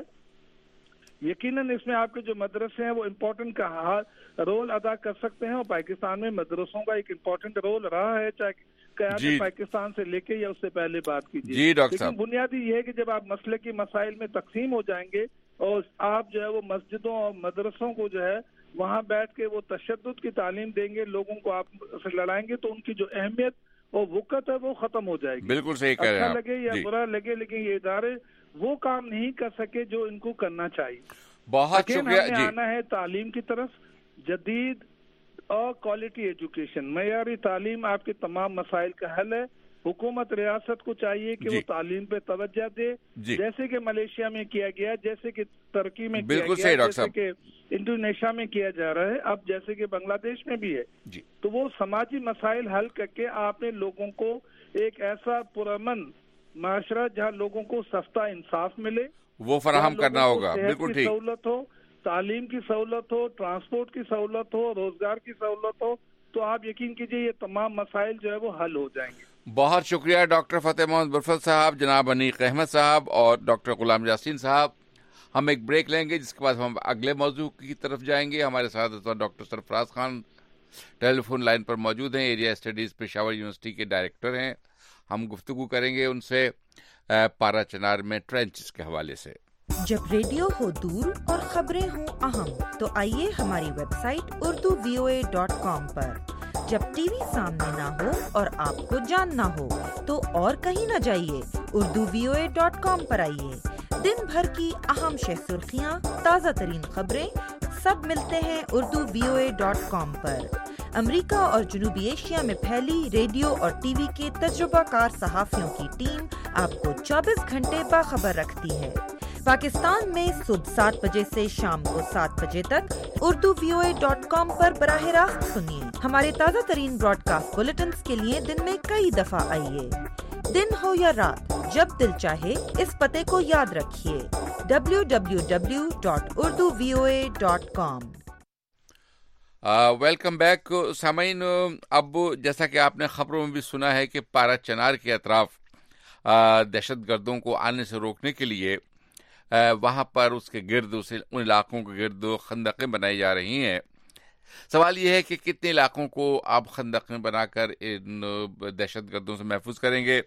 यकीनन इसमें आपके जो मदरसे हैं वो इम्पोर्टेंट का रोल अदा कर सकते हैं, और पाकिस्तान में मदरसों का एक इम्पोर्टेंट रोल रहा है, चाहे कयाम पाकिस्तान से लेके या उससे पहले बात कीजिए। लेकिन बुनियादी ये है कि जब आप मसले की मसाइल में तकसीम हो जाएंगे और आप जो है वो मस्जिदों और मदरसों को जो है वहाँ बैठ के वो तशद्दुद की तालीम देंगे, लोगों को आप से लड़ाएंगे, तो उनकी जो अहमियत और वक़्त है वो खत्म हो जाएगी। बिल्कुल सही कह रहे हैं आप। अच्छा लगे या बुरा लगे, लेकिन ये इदारे वो काम नहीं कर सके जो इनको करना चाहिए। बहुत शुक्रिया जी। आना है तालीम की तरफ, जदीद और क्वालिटी एजुकेशन, मयारी तालीम आपके तमाम मसाइल का हल है। हुकूमत रियासत को चाहिए कि वो तालीम पे तवज्जो दे, जैसे कि मलेशिया में किया गया, जैसे कि तुर्की में किया गया, जैसे कि इंडोनेशिया में किया जा रहा है, अब जैसे कि बांग्लादेश में भी है। तो वो समाजी मसाइल हल करके आपने लोगों को एक ऐसा पुरअमन माशरा जहाँ लोगों को सस्ता इंसाफ मिले वो फराहम करना होगा। बिल्कुल ठीक। सहूलत हो, तालीम की सहूलत हो, ट्रांसपोर्ट की सहूलत हो, रोजगार की सहूलत हो, तो आप यकीन कीजिए ये तमाम मसाइल जो है वो हल हो जाएंगे। बहुत शुक्रिया डॉक्टर फतेह मोहम्मद बुरफत साहब, जनाब अनीक अहमद साहब और डॉक्टर गुलाम यासीन साहब। हम एक ब्रेक लेंगे, जिसके बाद हम अगले मौजू की तरफ जाएंगे। हमारे साथ doctor Sarfaraz Khan telephone line पर मौजूद हैं, एरिया स्टडीज पेशावर यूनिवर्सिटी के डायरेक्टर हैं। हम गुफ्तगू करेंगे उनसे पारा चनार में ट्रेंचेस के हवाले से। जब रेडियो हो दूर और खबरें हो अहम, तो आइए हमारी website Urdu V O A dot com पर। जब टीवी सामने ना हो और आपको जानना हो तो और कहीं न जाइए, Urdu V O A dot com पर आइए। दिन भर की अहम शह सुर्खियाँ, ताज़ा तरीन खबरें सब मिलते हैं Urdu V O A dot com पर। अमेरिका और जनूबी एशिया में फैली रेडियो और टीवी के तजुर्बाकार सहाफ़ियों की टीम आपको चौबीस घंटे बाखबर रखती है। पाकिस्तान में सुबह सात बजे से शाम को सात बजे तक Urdu V O A dot com पर बराह रास्त सुनिए। हमारे ताज़ा तरीन ब्रॉडकास्ट बुलेटिन्स के लिए दिन में कई दफा आइए। दिन हो या रात, जब दिल चाहे इस पते को याद रखिए, W W W dot Urdu V O A dot com. Welcome back Sameen. अब जैसा कि आपने खबरों में भी सुना है कि पारा चनार के अतराफ दहशत गर्दों को आने से रोकने के लिए वहां पर उसके गिर्द उस उन इलाकों के गिर्द खंदकें बनाई जा रही हैं। सवाल यह है कि कितने इलाकों को आप खंदकें बनाकर इन दहशत गर्दों से महफूज करेंगे,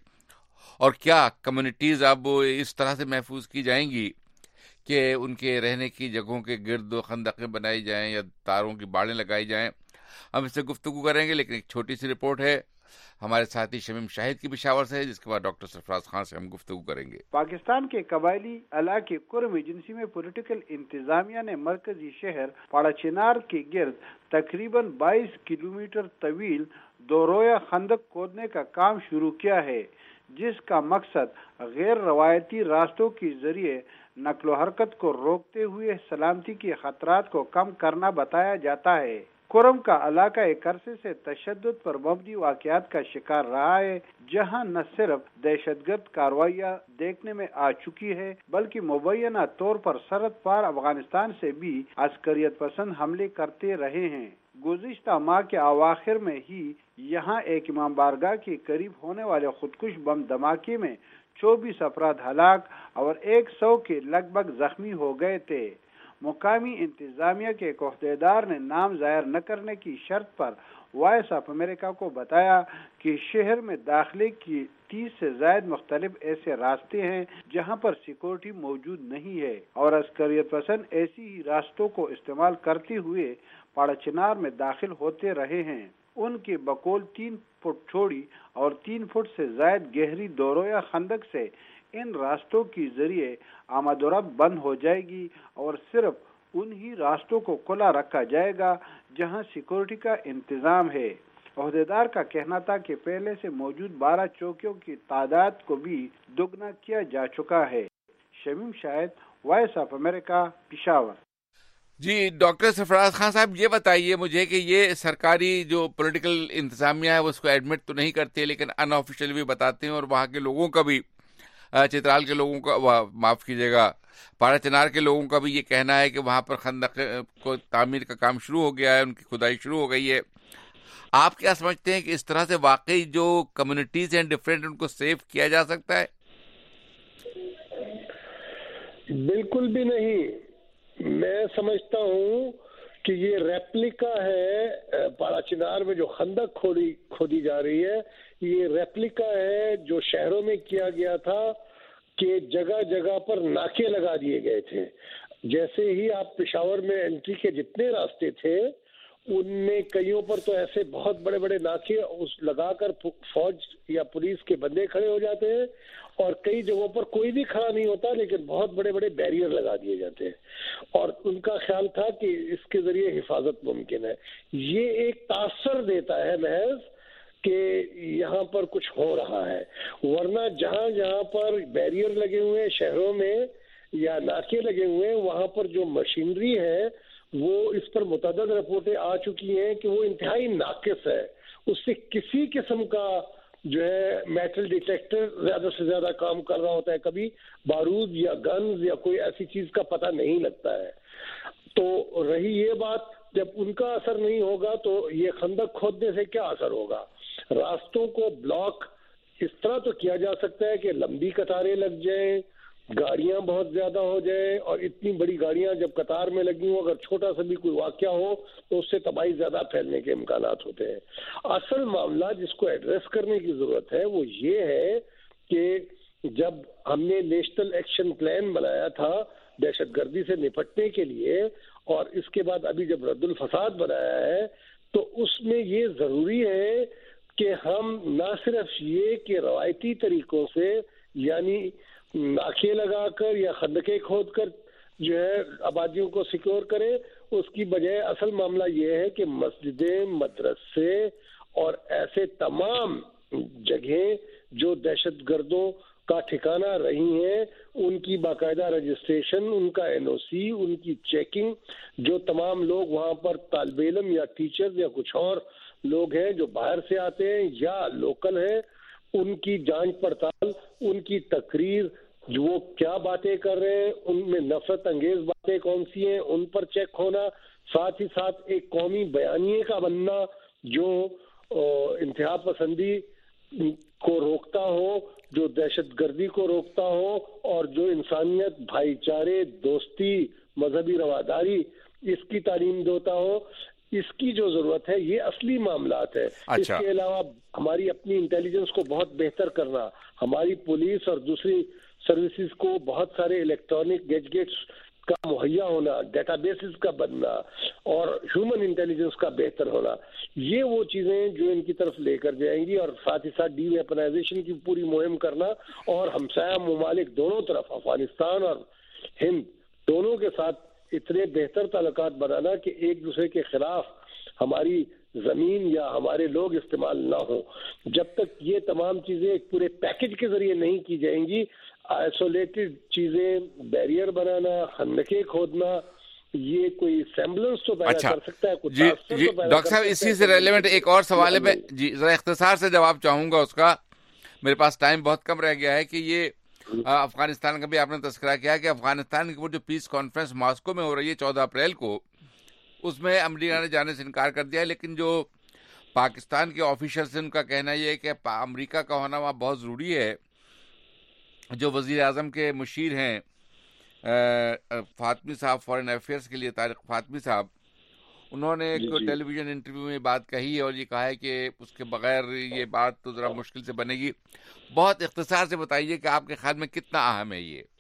और क्या कम्युनिटीज अब इस तरह से महफूज की जाएंगी कि उनके रहने की जगहों के गिर्द खंदकें बनाई जाएं या तारों की बाड़ें लगाई जाएं। हम इससे गुफ्तगू करेंगे, लेकिन एक छोटी सी रिपोर्ट है हमारे साथी शमीम शाहिद की पेशावर से, जिसके बाद डॉक्टर सरफराज खान से हम गुफ्तगू करेंगे। पाकिस्तान के कबायली इलाके कुर्म एजेंसी में पॉलिटिकल इंतजामिया ने मरकजी शहर पाड़ा चिनार के गिर्द तकरीबन बाईस किलोमीटर तवील दोरोया खंदक खोदने का काम शुरू किया है, जिसका मकसद गैर रवायती रास्तों के जरिए नक्लो हरकत को रोकते हुए सलामती के खतरात को कम करना बताया जाता है। कुरम का इलाका एक अरसे से तशद्दुद पर मबनी वाक़यात का शिकार रहा है, जहां न सिर्फ दहशतगर्द कार्रवाइयाँ देखने में आ चुकी है, बल्कि मुबैना तौर पर सरहद पार अफगानिस्तान से भी अस्करियत पसंद हमले करते रहे हैं। गुज़िश्ता माह के अवाखिर में ही यहाँ एक इमाम बारगाह के करीब होने वाले खुदकुश बम धमाके में चौबीस अफराद हलाक और एक सौ के लगभग जख्मी हो गए थे। मुकामी इंतजामिया के एक अहदेदार ने नाम जाहिर न करने की शर्त पर वॉइस ऑफ अमेरिका को बताया कि शहर में दाखिले की तीस से ज्यादा मुख्तलिफ ऐसे रास्ते हैं जहां पर सिक्योरिटी मौजूद नहीं है, और अस्करियत पसंद ऐसी ही रास्तों को इस्तेमाल करते हुए पाड़ा चिनार में दाखिल होते रहे हैं। उनके बकौल तीन फुट चौड़ी और तीन फुट से ज्यादा गहरी दोरोया खंदक से इन रास्तों के जरिए आमदोरफ्त बंद हो जाएगी और सिर्फ उन्हीं रास्तों को खुला रखा जाएगा जहां सिक्योरिटी का इंतजाम है। अहदेदार का कहना था कि पहले से मौजूद बारह चौकियों की तादाद को भी दुगना किया जा चुका है। Shamim Shahid, voice of America, Peshawar. जी डॉक्टर सरफराज खान साहब, ये बताइए मुझे कि ये सरकारी जो पॉलिटिकल इंतजामिया है वो उसको एडमिट तो नहीं करते, लेकिन अनऑफिशियल भी बताते हैं, और वहाँ के लोगों का भी, चित्राल के लोगों का, माफ कीजिएगा, पाड़ा चिनार के लोगों का भी ये कहना है कि वहाँ पर खंदक को तामीर का काम शुरू हो गया है, उनकी खुदाई शुरू हो गई है। आप क्या समझते हैं कि इस तरह से वाकई जो कम्युनिटीज हैं डिफरेंट, उनको सेव किया जा सकता है? बिल्कुल भी नहीं। मैं समझता हूँ कि ये रेप्लिका है। पाड़ा चिनार में जो खंदक खोदी खोदी जा रही है, ये रेप्लिका है जो शहरों में किया गया था कि जगह जगह पर नाके लगा दिए गए थे। जैसे ही आप पेशावर में एंट्री के जितने रास्ते थे, उनमें कईयों पर तो ऐसे बहुत बड़े बड़े नाके उस लगाकर फौज या पुलिस के बंदे खड़े हो जाते हैं, और कई जगहों पर कोई भी खड़ा नहीं होता, लेकिन बहुत बड़े बड़े बैरियर लगा दिए जाते हैं, और उनका ख्याल था कि इसके जरिए हिफाजत मुमकिन है। ये एक तासर देता है महज कि यहाँ पर कुछ हो रहा है, वरना जहाँ जहाँ पर बैरियर लगे हुए हैं शहरों में या नाके लगे हुए हैं, वहाँ पर जो मशीनरी है वो इस पर मुतअद्दिद रिपोर्टें आ चुकी हैं कि वो इंतहाई नाकिस है। उससे किसी किस्म का जो है मेटल डिटेक्टर ज्यादा से ज्यादा काम कर रहा होता है, कभी बारूद या गन्स या कोई ऐसी चीज का पता नहीं लगता है। तो रही ये बात, जब उनका असर नहीं होगा तो ये खंदक खोदने से क्या असर होगा? रास्तों को ब्लॉक इस तरह तो किया जा सकता है कि लंबी कतारें लग जाएं, गाड़ियां बहुत ज्यादा हो जाए, और इतनी बड़ी गाड़ियां जब कतार में लगी हो, अगर छोटा सा भी कोई वाकया हो तो उससे तबाही ज्यादा फैलने के इम्कानात होते हैं। असल मामला जिसको एड्रेस करने की जरूरत है वो ये है कि जब हमने नेशनल एक्शन प्लान बनाया था दहशतगर्दी से निपटने के लिए, और इसके बाद अभी जब रद्दुल फसाद बनाया है, तो उसमें ये जरूरी है कि हम ना सिर्फ ये कि रवायती तरीकों से यानी नाके लगाकर या खंदके खोद कर जो है आबादियों को सिक्योर करें, उसकी बजाय असल मामला ये है कि मस्जिदें, मदरसे और ऐसे तमाम जगहें जो दहशतगर्दों का ठिकाना रही हैं, उनकी बाकायदा रजिस्ट्रेशन, उनका एनओसी, उनकी चेकिंग, जो तमाम लोग वहाँ पर तालिब इल्म या टीचर्स या कुछ और लोग हैं जो बाहर से आते हैं या लोकल हैं, उनकी जांच पड़ताल, उनकी तकरीर جو وہ کیا باتیں کر رہے ہیں، ان میں نفرت انگیز باتیں کون سی ہیں، ان پر چیک ہونا، ساتھ ہی ساتھ ایک قومی بیانیے کا بننا جو انتہا پسندی کو روکتا ہو، جو دہشت گردی کو روکتا ہو، اور جو انسانیت، بھائی چارے، دوستی، مذہبی رواداری اس کی تعلیم دیتا ہو. اس کی جو ضرورت ہے یہ اصلی معاملات ہے. اس کے علاوہ ہماری اپنی انٹیلیجنس کو بہت بہتر کرنا، ہماری پولیس اور دوسری سروسز کو بہت سارے الیکٹرانک گیجٹس کا مہیا ہونا، ڈیٹا بیسز کا بننا اور ہیومن انٹیلیجنس کا بہتر ہونا، یہ وہ چیزیں جو ان کی طرف لے کر جائیں گی. اور ساتھ ہی ساتھ ڈی ویپنائزیشن کی پوری مہم کرنا اور ہمسایہ ممالک دونوں طرف، افغانستان اور ہند دونوں کے ساتھ اتنے بہتر تعلقات بنانا کہ ایک دوسرے کے خلاف ہماری زمین یا ہمارے لوگ استعمال نہ ہوں. جب تک یہ تمام چیزیں ایک پورے پیکج کے ذریعے نہیں کی جائیں گی، آئسولیٹڈ چیزیں، بیریئر بنانا، خندقیں کھودنا، یہ کوئی سیمبلنس تو پیدا کر سکتا ہے. جی جی ڈاکٹر صاحب، اسی سے ریلیونٹ ایک اور سوال ہے، میں جی ذرا اختصار سے جواب چاہوں گا اس کا، میرے پاس ٹائم بہت کم رہ گیا ہے. کہ یہ افغانستان کا بھی آپ نے تذکرہ کیا کہ افغانستان کی وہ جو پیس کانفرنس ماسکو میں ہو رہی ہے چودہ اپریل کو، اس میں امریکہ نے جانے سے انکار کر دیا ہے، لیکن جو پاکستان کے آفیشلز ہیں ان کا کہنا یہ ہے کہ امریکہ کا ہونا وہاں بہت ضروری ہے. جو وزیر اعظم کے مشیر ہیں فاطمی صاحب، فارن افیئرس کے لیے طارق فاطمی صاحب، انہوں نے ایک ٹیلی ویژن انٹرویو میں بات کہی ہے اور یہ کہا ہے کہ اس کے بغیر یہ بات تو ذرا مشکل سے بنے گی. بہت اختصار سے بتائیے کہ آپ کے خیال میں کتنا اہم ہے یہ؟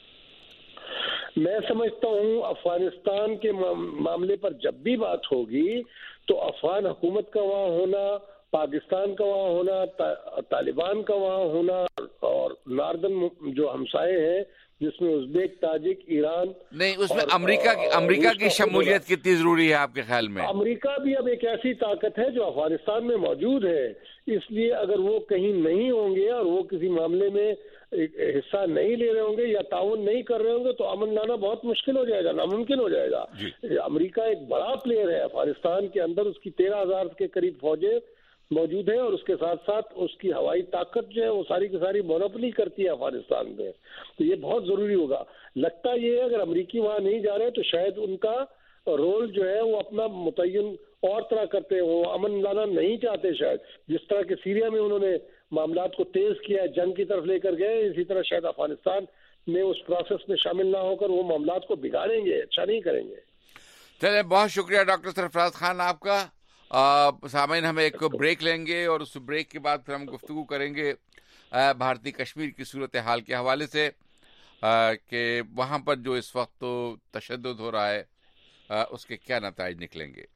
میں سمجھتا ہوں افغانستان کے معاملے پر جب بھی بات ہوگی تو افغان حکومت کا وہاں ہونا، پاکستان کا وہاں ہونا، طالبان کا وہاں ہونا اور ناردن جو ہمسائے ہیں جس میں ازبیک، تاجک، ایران، نہیں اس میں امریکہ کی امریکہ کی شمولیت کتنی ضروری ہے آپ کے خیال میں؟ امریکہ بھی اب ایک ایسی طاقت ہے جو افغانستان میں موجود ہے، اس لیے اگر وہ کہیں نہیں ہوں گے اور وہ کسی معاملے میں حصہ نہیں لے رہے ہوں گے یا تعاون نہیں کر رہے ہوں گے تو امن لانا بہت مشکل ہو جائے گا، ناممکن ہو جائے گا. امریکہ ایک بڑا پلیئر ہے افغانستان کے اندر، اس کی تیرہ ہزار کے قریب فوجیں موجود ہیں اور اس کے ساتھ ساتھ اس کی ہوائی طاقت جو ہے وہ ساری کی ساری مونوپلی کرتی ہے افغانستان میں. تو یہ بہت ضروری ہوگا. لگتا یہ ہے اگر امریکی وہاں نہیں جا رہے تو شاید ان کا رول جو ہے وہ اپنا متعین اور طرح کرتے ہیں، وہ امن لانا نہیں چاہتے شاید. جس طرح کہ سیریا میں انہوں نے معاملات کو تیز کیا ہے، جنگ کی طرف لے کر گئے، اسی طرح شاید افغانستان میں اس پروسیس میں شامل نہ ہو کر وہ معاملات کو بگاڑیں گے، اچھا نہیں کریں گے. چلیں، بہت شکریہ ڈاکٹر سرفراز خان آپ کا. سامعین، ہم ایک بریک لیں گے اور اس بریک کے بعد پھر ہم گفتگو کریں گے بھارتی کشمیر کی صورتحال کے حوالے سے کہ وہاں پر جو اس وقت تو تشدد ہو رہا ہے اس کے کیا نتائج نکلیں گے.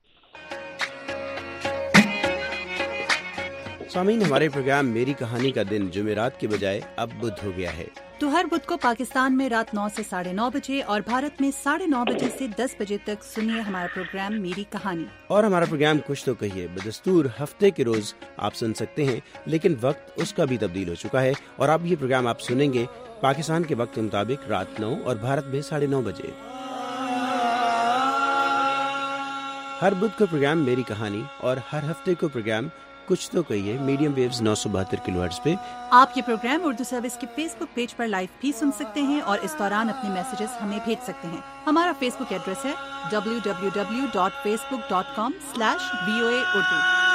سامعین، ہمارے پروگرام میری کہانی کا دن جمعرات کے بجائے اب بدھ ہو گیا ہے. تو ہر بدھ کو پاکستان میں رات نو سے ساڑھے نو بجے اور بھارت میں ساڑھے نو بجے سے دس بجے تک سنیے ہمارا پروگرام میری کہانی. اور ہمارا پروگرام کچھ تو کہیے بدستور ہفتے کے روز آپ سن سکتے ہیں، لیکن وقت اس کا بھی تبدیل ہو چکا ہے اور اب یہ پروگرام آپ سنیں گے پاکستان کے وقت کے مطابق رات نو اور بھارت میں ساڑھے نو بجے. ہر بدھ کو پروگرام میری کہانی اور ہر ہفتے کو پروگرام کچھ تو کہیے میڈیم ویوز نو سو بہتر کلو ہرٹز پہ. آپ یہ پروگرام اردو سروس کے فیس بک پیج پر لائیو بھی سن سکتے ہیں اور اس دوران اپنے میسیجز ہمیں بھیج سکتے ہیں. ہمارا فیس بک ایڈریس ہے W W W dot Facebook dot com slash V O A Urdu.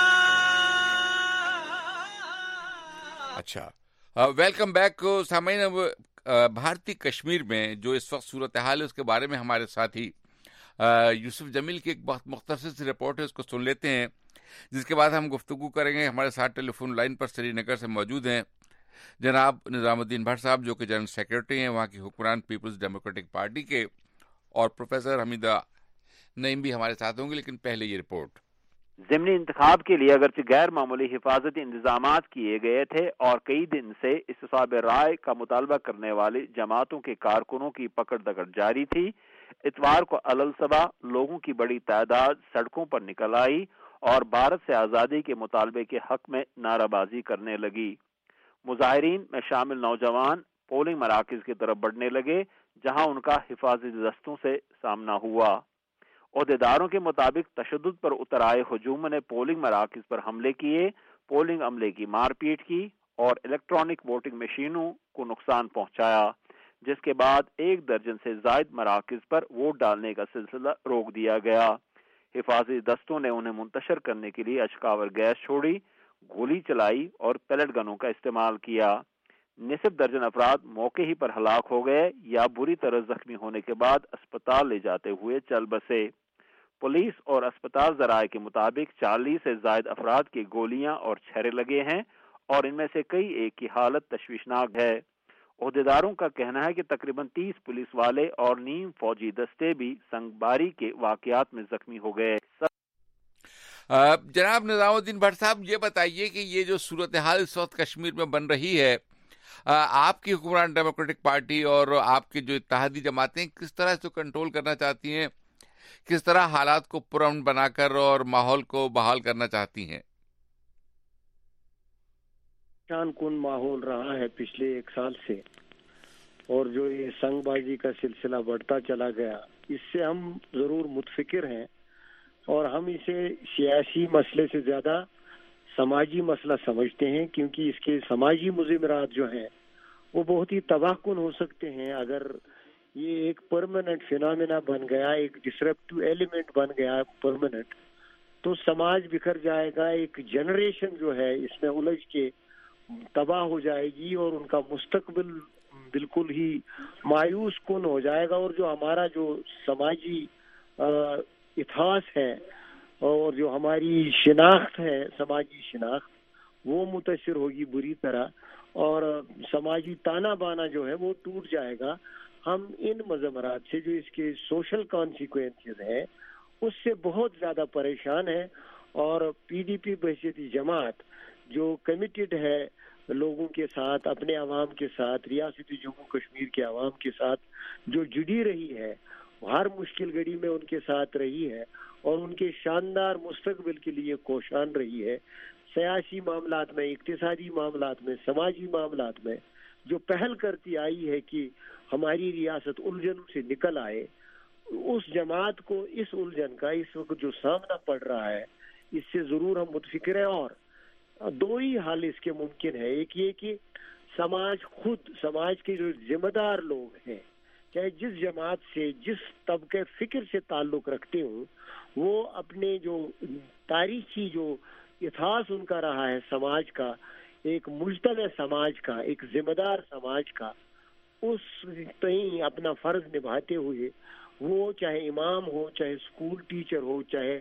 اچھا، ویلکم بیک سامعین. بھارتی کشمیر میں جو اس وقت صورتحال ہے اس کے بارے میں ہمارے ساتھی یوسف جمیل کی ایک بہت مختصر سی رپورٹ ہے، اس کو سن لیتے ہیں، جس کے بعد ہم گفتگو کریں گے. ہمارے ساتھ ٹیلی فون لائن پر سری نگر سے موجود ہیں جناب نظام الدین بھٹ صاحب، جو کہ جنرل سیکرٹری ہیں وہاں کی حکمران پیپلز ڈیموکریٹک پارٹی کے، اور پروفیسر حمیدہ نعیم بھی ہمارے ساتھ ہوں گے. لیکن پہلے یہ رپورٹ. ضمنی انتخاب کے لیے اگرچہ غیر معمولی حفاظتی انتظامات کیے گئے تھے اور کئی دن سے استصواب رائے کا مطالبہ کرنے والی جماعتوں کے کارکنوں کی پکڑ دکڑ جاری تھی، اتوار کو الصبح لوگوں کی بڑی تعداد سڑکوں پر نکل آئی اور بھارت سے آزادی کے مطالبے کے حق میں نعرہ بازی کرنے لگی. مظاہرین میں شامل نوجوان پولنگ مراکز کی طرف بڑھنے لگے جہاں ان کا حفاظتی دستوں سے سامنا ہوا. عہدیداروں کے مطابق تشدد پر اتر آئے ہجوم نے پولنگ مراکز پر حملے کیے، پولنگ عملے کی مار پیٹ کی اور الیکٹرانک ووٹنگ مشینوں کو نقصان پہنچایا. جس کے بعد ایک درجن سے زائد مراکز پر ووٹ ڈالنے کا سلسلہ روک دیا گیا۔ حفاظتی دستوں نے انہیں منتشر کرنے کے لیے اشکاور گیس چھوڑی، گولی چلائی اور پیلٹ گنوں کا استعمال کیا۔ نصف درجن افراد موقع ہی پر ہلاک ہو گئے یا بری طرح زخمی ہونے کے بعد اسپتال لے جاتے ہوئے چل بسے۔ پولیس اور اسپتال ذرائع کے مطابق چالیس سے زائد افراد کی گولیاں اور چھرے لگے ہیں اور ان میں سے کئی ایک کی حالت تشویشناک ہے۔ عہدیداروں کا کہنا ہے کہ تقریباً تیس پولیس والے اور نیم فوجی دستے بھی سنگباری کے واقعات میں زخمی ہو گئے۔ جناب نظام الدین بھٹ صاحب، یہ بتائیے کہ یہ جو صورتحال اس وقت کشمیر میں بن رہی ہے، آپ کی حکمران ڈیموکریٹک پارٹی اور آپ کی جو اتحادی جماعتیں کس طرح اس کو کنٹرول کرنا چاہتی ہیں، کس طرح حالات کو پرامن بنا کر اور ماحول کو بحال کرنا چاہتی ہیں؟ شان کن ماحول رہا ہے پچھلے ایک سال سے، اور جو یہ سنگ بازی کا سلسلہ بڑھتا چلا گیا، اس سے ہم ضرور متفکر ہیں اور ہم اسے سیاسی مسئلے سے زیادہ سماجی مسئلہ سمجھتے ہیں، کیونکہ اس کے سماجی مضمرات جو ہیں وہ بہت ہی تباہ کن ہو سکتے ہیں۔ اگر یہ ایک پرماننٹ فینامنا بن گیا، ایک ڈسرپٹیو ایلیمنٹ بن گیا پرماننٹ، تو سماج بکھر جائے گا، ایک جنریشن جو ہے اس میں الجھ کے تباہ ہو جائے گی اور ان کا مستقبل بالکل ہی مایوس کن ہو جائے گا، اور جو ہمارا جو سماجی اتحاس ہے اور جو ہماری شناخت ہے، سماجی شناخت، وہ متاثر ہوگی بری طرح، اور سماجی تانا بانا جو ہے وہ ٹوٹ جائے گا۔ ہم ان مضمرات سے جو اس کے سوشل کانسیکوینسز ہیں اس سے بہت زیادہ پریشان ہیں، اور پی ڈی پی بحیثیتی جماعت جو کمیٹڈ ہے لوگوں کے ساتھ، اپنے عوام کے ساتھ، ریاستی جموں کشمیر کے عوام کے ساتھ جو جڑی رہی ہے، ہر مشکل گھڑی میں ان کے ساتھ رہی ہے اور ان کے شاندار مستقبل کے لیے کوشاں رہی ہے، سیاسی معاملات میں، اقتصادی معاملات میں، سماجی معاملات میں جو پہل کرتی آئی ہے کہ ہماری ریاست الجھن سے نکل آئے، اس جماعت کو اس الجھن کا اس وقت جو سامنا پڑ رہا ہے اس سے ضرور ہم متفکر ہیں۔ اور دو ہی حال اس کے ممکن ہے، ایک یہ کہ سماج خود، سماج کے جو ذمہ دار لوگ ہیں، چاہے جس جماعت سے، جس طبقے فکر سے تعلق رکھتے ہوں، وہ اپنے جو تاریخی جو اتحاس ان کا رہا ہے سماج کا، ایک مجتمع سماج کا، ایک ذمہ دار سماج کا، اس تئیں اپنا فرض نبھاتے ہوئے، وہ چاہے امام ہو، چاہے اسکول ٹیچر ہو، چاہے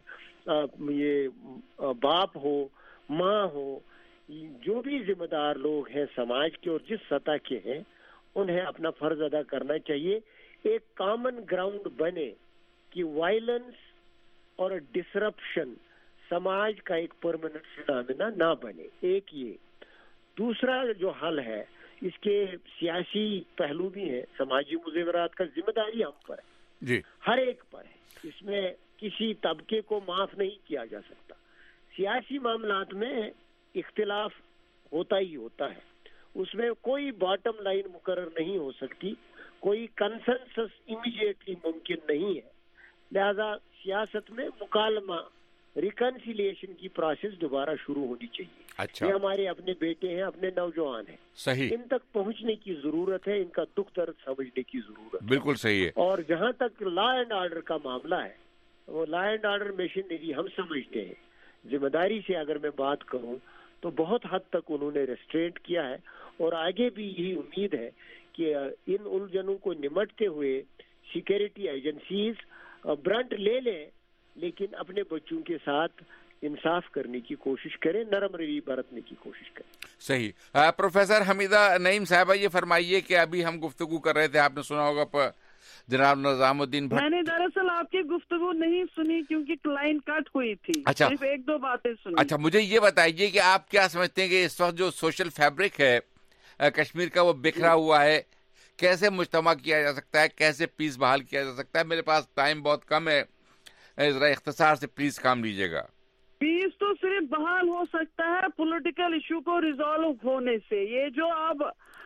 یہ باپ ہو، ماں ہو، جو بھی ذمہ دار لوگ ہیں سماج کے اور جس سطح کے ہیں، انہیں اپنا فرض ادا کرنا چاہیے۔ ایک کامن گراؤنڈ بنے کہ وائلنس اور ڈسرپشن سماج کا ایک پرماننٹ فینامنا نہ بنے، ایک یہ۔ دوسرا جو حل ہے، اس کے سیاسی پہلو بھی ہیں، سماجی مضمرات کا ذمہ داری ہم پر ہے، جی ہر ایک پر ہے، اس میں کسی طبقے کو معاف نہیں کیا جا سکتا۔ سیاسی معاملات میں اختلاف ہوتا ہی ہوتا ہے، اس میں کوئی باٹم لائن مقرر نہیں ہو سکتی، کوئی کنسنسس امیڈیٹلی ممکن نہیں ہے، لہذا سیاست میں مکالمہ، ریکنسیلیشن کی پروسیس دوبارہ شروع ہونی چاہیے۔ اچھا، یہ ہمارے اپنے بیٹے ہیں، اپنے نوجوان ہیں، صحیح، ان تک پہنچنے کی ضرورت ہے، ان کا دکھ درد سمجھنے کی ضرورت ہے، بالکل صحیح ہے۔ اور جہاں تک لا اینڈ آرڈر کا معاملہ ہے، وہ لا اینڈ آرڈر مشینری ہم سمجھتے ہیں، ذمہ داری سے اگر میں بات کروں تو بہت حد تک انہوں نے ریسٹرینٹ کیا ہے، اور آگے بھی یہی امید ہے کہ ان الجھنوں کو نمٹتے ہوئے سیکیورٹی ایجنسیز برنٹ لے لیں، لیکن اپنے بچوں کے ساتھ انصاف کرنے کی کوشش کریں، نرم روی برتنے کی کوشش کریں۔ صحیح۔ پروفیسر حمیدہ نعیم صاحبہ، یہ فرمائیے کہ ابھی ہم گفتگو کر رہے تھے، آپ نے سنا ہوگا جناب نظام الدین بھٹ، میں نے دراصل آپ کی گفتگو نہیں سنی کیونکہ لائن کٹ ہوئی تھی، اچھا صرف ایک دو باتیں سنی۔ اچھا، مجھے یہ بتائیے کہ آپ کیا سمجھتے ہیں کہ اس وقت جو سوشل فیبرک ہے کشمیر کا وہ بکھرا ہوا ہے، کیسے مجتمع کیا جا سکتا ہے، کیسے پیس بحال کیا جا سکتا ہے؟ میرے پاس ٹائم بہت کم ہے، ذرا اختصار سے پلیز کام لیجیے گا۔ پیس تو صرف بحال ہو سکتا ہے پولیٹیکل ایشو کو ریزالو ہونے سے۔ یہ جو اب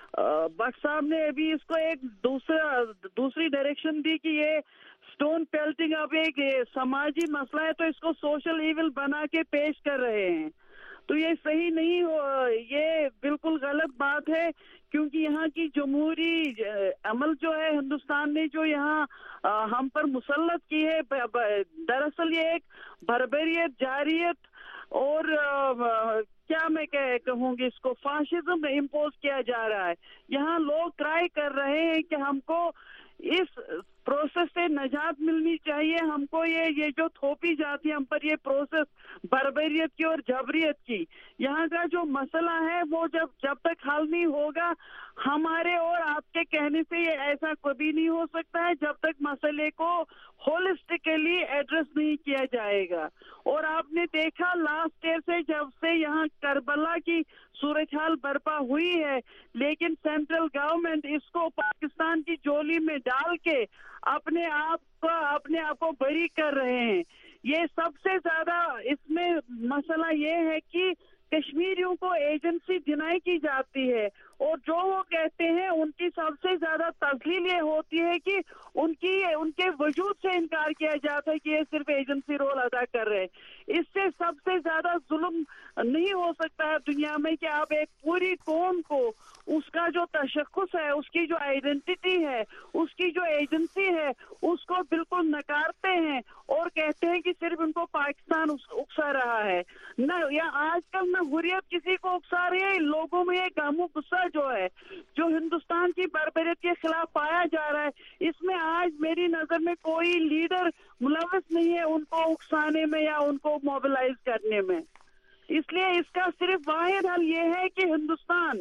بٹ صاحب نے ابھی اس کو ایک دوسرا دوسری ڈائریکشن دی کہ یہ سٹون پیلٹنگ اب ایک سماجی مسئلہ ہے تو اس کو سوشل ایول بنا کے پیش کر رہے ہیں، تو یہ صحیح نہیں ہو, یہ بالکل غلط بات ہے, کیونکہ یہاں کی جمہوری عمل جو ہے ہندوستان نے جو یہاں ہم پر مسلط کی ہے, دراصل یہ ایک بربریت, جاریت اور کیا میں کہوں گی اس کو, فاشزم امپوز کیا جا رہا ہے. یہاں لوگ ٹرائی کر رہے ہیں کہ ہم کو اس پروسیس سے نجات ملنی چاہیے, ہم کو یہ یہ جو تھوپی جاتی ہے ہم پر یہ پروسیس بربریت کی اور جبریت کی. یہاں کا جو مسئلہ ہے وہ جب جب تک حل نہیں ہوگا, ہمارے اور آپ کے کہنے سے یہ ایسا کبھی نہیں ہو سکتا ہے جب تک مسئلے کو ہولسٹیکلی ایڈریس نہیں کیا جائے گا. اور آپ نے دیکھا لاسٹ ایئر سے جب سے یہاں کربلا کی صورتحال برپا ہوئی ہے, لیکن سینٹرل گورنمنٹ اس کو پاکستان کی جولی میں ڈال کے اپنے آپ کو اپنے آپ کو بری کر رہے ہیں. یہ سب سے زیادہ اس میں مسئلہ یہ ہے کہ کشمیریوں کو ایجنسی ڈینائی کی جاتی ہے, اور جو وہ کہتے ہیں ان کی سب سے زیادہ تذلیل یہ ہوتی ہے کہ ان کی ان کے وجود سے انکار کیا جاتا ہے کہ یہ صرف ایجنسی رول ادا کر رہے ہیں. اس سے سب سے زیادہ ظلم نہیں ہو سکتا ہے دنیا میں کہ آپ ایک پوری قوم کو اس کا جو تشخص ہے, اس کی جو آئیڈینٹی ہے, اس کی جو ایجنسی ہے, اس کو بالکل نکارتے ہیں اور کہتے ہیں کہ صرف ان کو پاکستان اکسا رہا ہے. نہ یا آج کل نہ حریت کسی کو اکسا رہی ہے, لوگوں میں ایک غم و غصہ جو ہے جو ہندوستان کی بربریت کے خلاف پایا جا رہا ہے, اس میں آج میری نظر میں کوئی لیڈر ملوث نہیں ہے ان کو اکسانے میں یا ان کو موبلائز کرنے میں. اس لیے اس کا صرف واحد حل یہ ہے کہ ہندوستان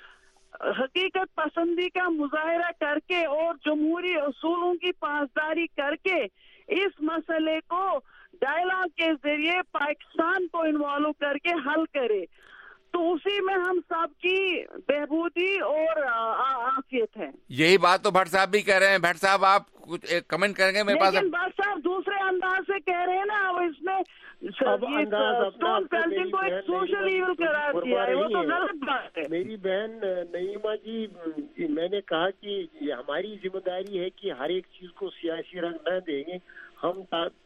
حقیقت پسندی کا مظاہرہ کر کے اور جمہوری اصولوں کی پاسداری کر کے اس مسئلے کو ڈائلاگ کے ذریعے پاکستان کو انوالو کر کے حل کرے, تو اسی میں ہم سب کی بہبودی اور عافیت ہے. یہی بات تو بھٹ صاحب بھی کہہ رہے ہیں. بھٹ صاحب آپ کچھ ایک کمنٹ کریں گے میرے پاس؟ لیکن بھٹ صاحب دوسرے انداز سے کہہ رہے ہیں نا, اب اس میں اسٹون پیلٹنگ کو ایک سوشل ایول قرار دیا ہے, وہ تو غلط بات ہے. میری بہن نعیمہ جی, میں نے کہا کہ یہ ہماری ذمہ داری ہے کہ ہر ایک چیز کو سیاسی رنگ نہ دیں گے. ہم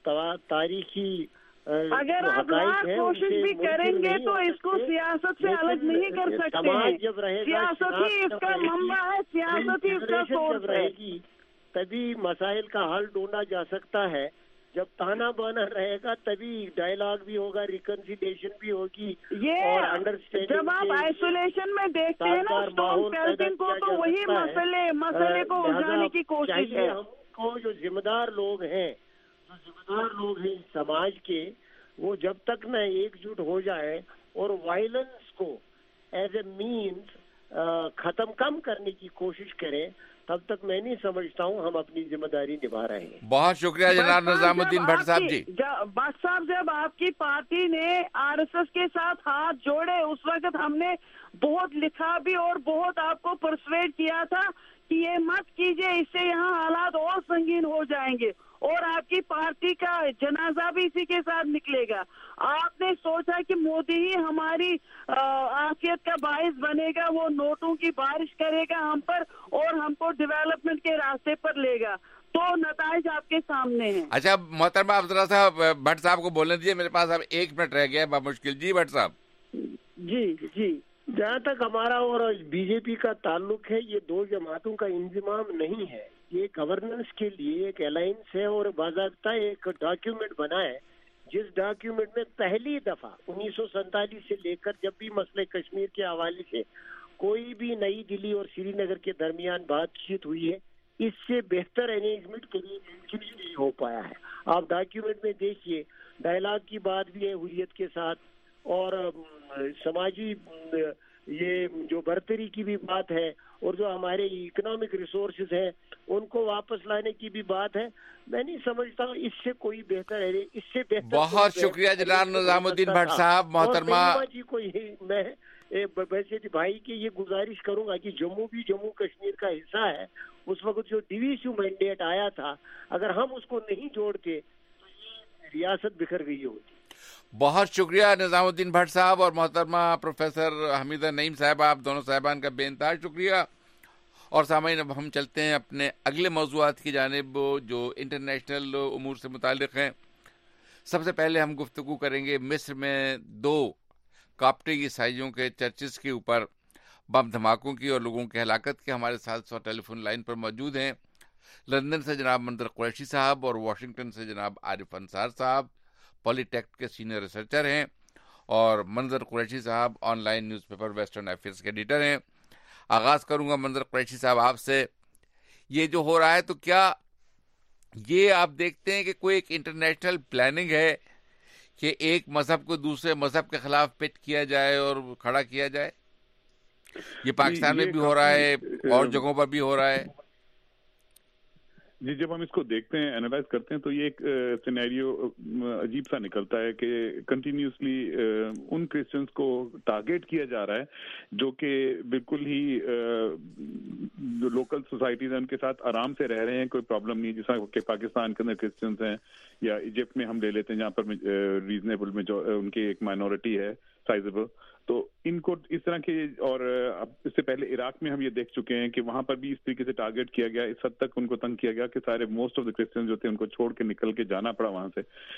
تاریخی اگر آپ لاکھ کوشش بھی کریں گے تو اس کو سیاست سے الگ نہیں کر سکتے ہیں. سیاست ہی اس کا منبع ہے, سیاست ہی اس کا سورس رہے گی تبھی مسائل کا حل ڈھونڈا جا سکتا ہے. جب تانا بانا رہے گا تبھی ڈائلاگ بھی ہوگا, ریکنسیلیشن بھی ہوگی. یہ جب آپ آئسولیشن میں دیکھتے ہیں نا اسٹون پیلٹنگ کو, تو وہی مسئلے مسئلے کو الجھانے کی کوشش ہے. ہم کو جو ذمہ دار لوگ ہیں جو ذمہ دار لوگ ہیں سماج کے, وہ جب تک نہ ایک جٹ ہو جائے اور وائلنس کو ایز اے مینس ختم کم کرنے کی کوشش کریں, تب تک میں نہیں سمجھتا ہوں ہم اپنی ذمہ داری نبھا رہے ہیں. بہت شکریہ جناب نظام الدین بھٹ صاحب جی. بھٹ صاحب, جب آپ کی پارٹی نے آر ایس ایس کے ساتھ ہاتھ جوڑے اس وقت ہم نے بہت لکھا بھی اور بہت آپ کو پرسویٹ کیا تھا کہ یہ مت کیجئے, اس سے یہاں حالات اور سنگین ہو جائیں گے اور آپ کی پارٹی کا جنازہ بھی اسی کے ساتھ نکلے گا. آپ نے سوچا کہ مودی ہی ہماری عافیت کا باعث بنے گا, وہ نوٹوں کی بارش کرے گا ہم پر اور ہم کو ڈیولپمنٹ کے راستے پر لے گا, تو نتائج آپ کے سامنے ہیں. اچھا محترمہ آپ ذرا سا بھٹ صاحب کو بولنے دیجیے, میرے پاس اب ایک منٹ رہ گیا ہے بمشکل. جی بھٹ صاحب. جی جی جہاں تک ہمارا اور بی جے پی کا تعلق ہے, یہ دو جماعتوں کا انضمام نہیں ہے, یہ گورننس کے لیے ایک الائنس ہے اور باضابطہ ایک ڈاکیومنٹ بنا ہے, جس ڈاکیومنٹ میں پہلی دفعہ انیس سو سینتالیس سے لے کر جب بھی مسئلہ کشمیر کے حوالے سے کوئی بھی نئی دلی اور سری نگر کے درمیان بات چیت ہوئی ہے, اس سے بہتر ارینجمنٹ کبھی ممکن ہی نہیں ہو پایا ہے. آپ ڈاکیومنٹ میں دیکھیے, ڈائلاگ کی بات بھی ہے حریت کے ساتھ, اور سماجی یہ جو برتری کی بھی بات ہے, اور جو ہمارے اکنامک ریسورسز ہیں ان کو واپس لانے کی بھی بات ہے. میں نہیں سمجھتا ہوں اس سے کوئی بہتر ہے, اس سے بہتر. بہت شکریہ جناب نظام الدین بھٹ صاحب. محترمہ جی کو میں ویسے بھائی کی یہ گزارش کروں گا کہ جموں بھی جموں کشمیر کا حصہ ہے, اس وقت جو ڈیویژن مینڈیٹ آیا تھا, اگر ہم اس کو نہیں جوڑتے تو یہ ریاست بکھر گئی ہوتی. بہت شکریہ نظام الدین بھٹ صاحب اور محترمہ پروفیسر حمیدہ نعیم صاحبہ, آپ دونوں صاحبان کا بے انتہا شکریہ. اور سامعین, اب ہم چلتے ہیں اپنے اگلے موضوعات کی جانب جو انٹرنیشنل امور سے متعلق ہیں. سب سے پہلے ہم گفتگو کریں گے مصر میں دو کاپٹک عیسائیوں کے چرچز کے اوپر بم دھماکوں کی اور لوگوں کی ہلاکت کے ہمارے ساتھ سو ٹیلی فون لائن پر موجود ہیں. لندن سے جناب منظر قریشی صاحب اور واشنگٹن سے جناب عارف انصار صاحب پولی ٹیک کے سینئر ریسرچر ہیں, اور منظر قریشی صاحب online newspaper western affairs کے ایڈیٹر ہیں. آغاز کروں گا منظر قریشی صاحب آپ سے. یہ جو ہو رہا ہے تو کیا یہ آپ دیکھتے ہیں کہ کوئی ایک انٹرنیشنل پلاننگ ہے کہ ایک مذہب کو دوسرے مذہب کے خلاف پٹ کیا جائے اور کھڑا کیا جائے؟ یہ پاکستان میں بھی ہو رہا ہے اور جگہوں پر بھی ہو رہا ہے. جی, جب ہم اس کو دیکھتے ہیں, اینالائز کرتے ہیں, تو یہ ایک سینیریو عجیب سا نکلتا ہے کہ کنٹینیوسلی ان کرسچنس کو ٹارگیٹ کیا جا رہا ہے جو کہ بالکل ہی جو لوکل سوسائٹیز ہیں ان کے ساتھ آرام سے رہ رہے ہیں, کوئی پرابلم نہیں, جیسا کہ پاکستان کے اندر کرسچنس ہیں, یا ایجپٹ میں ہم لے لیتے ہیں جہاں پر ریزنیبل میں جو ان کی ایک مائنورٹی ہے سائزبل. تو ان کو اس طرح کے, اور اس سے پہلے عراق میں ہم یہ دیکھ چکے ہیں کہ وہاں پر بھی اس طریقے سے ٹارگیٹ کیا گیا, اس حد تک ان کو تنگ کیا گیا کہ سارے موسٹ آف دا کرسچن جو تھے ان کو چھوڑ کے نکل کے جانا پڑا وہاں سے.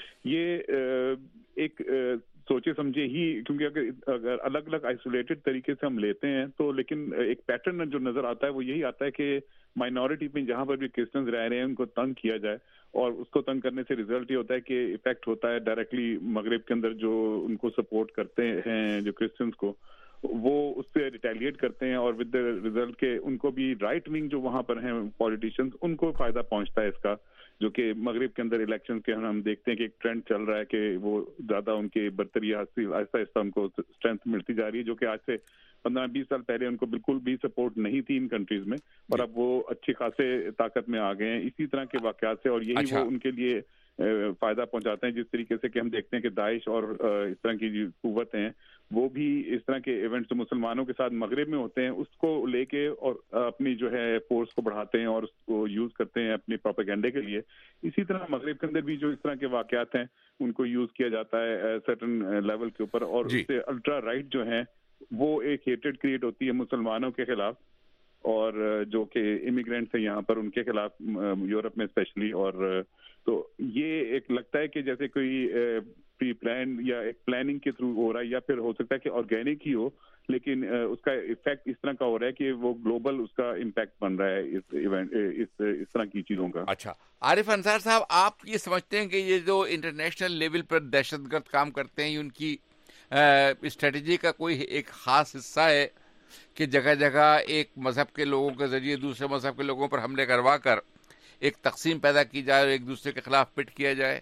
یہ ایک سوچے سمجھے ہی, کیونکہ اگر اگر الگ الگ آئسولیٹڈ طریقے سے ہم لیتے ہیں تو, لیکن ایک پیٹرن جو نظر آتا ہے وہ یہی آتا ہے کہ مائنورٹی میں جہاں پر بھی کرسچنز رہ رہے ہیں ان کو تنگ کیا جائے, اور اس کو تنگ کرنے سے ریزلٹ یہ ہوتا ہے کہ افیکٹ ہوتا ہے ڈائریکٹلی مغرب کے اندر جو ان کو سپورٹ کرتے ہیں جو کرسچنز کو, وہ اس سے ریٹیلیٹ کرتے ہیں, اور ود دا ریزلٹ کہ ان کو بھی رائٹ ونگ جو وہاں پر ہیں پولیٹیشینز ان کو فائدہ پہنچتا ہے اس کا, جو کہ مغرب کے اندر الیکشن کے ہم دیکھتے ہیں کہ ایک ٹرینڈ چل رہا ہے کہ وہ زیادہ ان کی برتری حاصل آہستہ آہستہ ان کو اسٹرینتھ ملتی جا رہی ہے, جو کہ آج سے پندرہ بیس سال پہلے ان کو بالکل بھی سپورٹ نہیں تھی ان کنٹریز میں, اور اب وہ اچھے خاصے طاقت میں آ گئے ہیں اسی طرح کے واقعات سے, اور یہی اچھا. وہ ان کے لیے فائدہ پہنچاتے ہیں, جس طریقے سے کہ ہم دیکھتے ہیں کہ داعش اور اس طرح کی جو قوت ہیں وہ بھی اس طرح کے ایونٹس جو مسلمانوں کے ساتھ مغرب میں ہوتے ہیں اس کو لے کے اور اپنی جو ہے فورس کو بڑھاتے ہیں اور اس کو یوز کرتے ہیں اپنی پروپیگنڈے کے لیے. اسی طرح مغرب کے اندر بھی جو اس طرح کے واقعات ہیں ان کو یوز کیا جاتا ہے سرٹن لیول کے اوپر, اور اس سے الٹرا رائٹ جو ہیں وہ ایک ہیٹڈ کریٹ ہوتی ہے مسلمانوں کے خلاف, اور جو کہ امیگرینٹس ہیں یہاں پر ان کے خلاف یورپ میں اسپیشلی. اور تو یہ ایک لگتا ہے کہ جیسے کوئی پری پلان یا ایک پلاننگ کے تھرو ہو رہا ہے, یا پھر ہو سکتا ہے کہ آرگینک ہی ہو, لیکن اس کا افیکٹ اس طرح کا ہو رہا ہے کہ وہ گلوبل اس کا امپیکٹ بن رہا ہے اس ایونٹ اس اس طرح کی چیزوں کا. اچھا عارف انصار صاحب, آپ یہ سمجھتے ہیں کہ یہ جو انٹرنیشنل لیول پر دہشت گرد کام کرتے ہیں ان کی اسٹریٹجی کا کوئی ایک خاص حصہ ہے کہ جگہ جگہ ایک مذہب کے لوگوں کے ذریعے دوسرے مذہب کے لوگوں پر حملے کروا کر ایک تقسیم پیدا کی جائے اور ایک دوسرے کے خلاف پٹ کیا جائے؟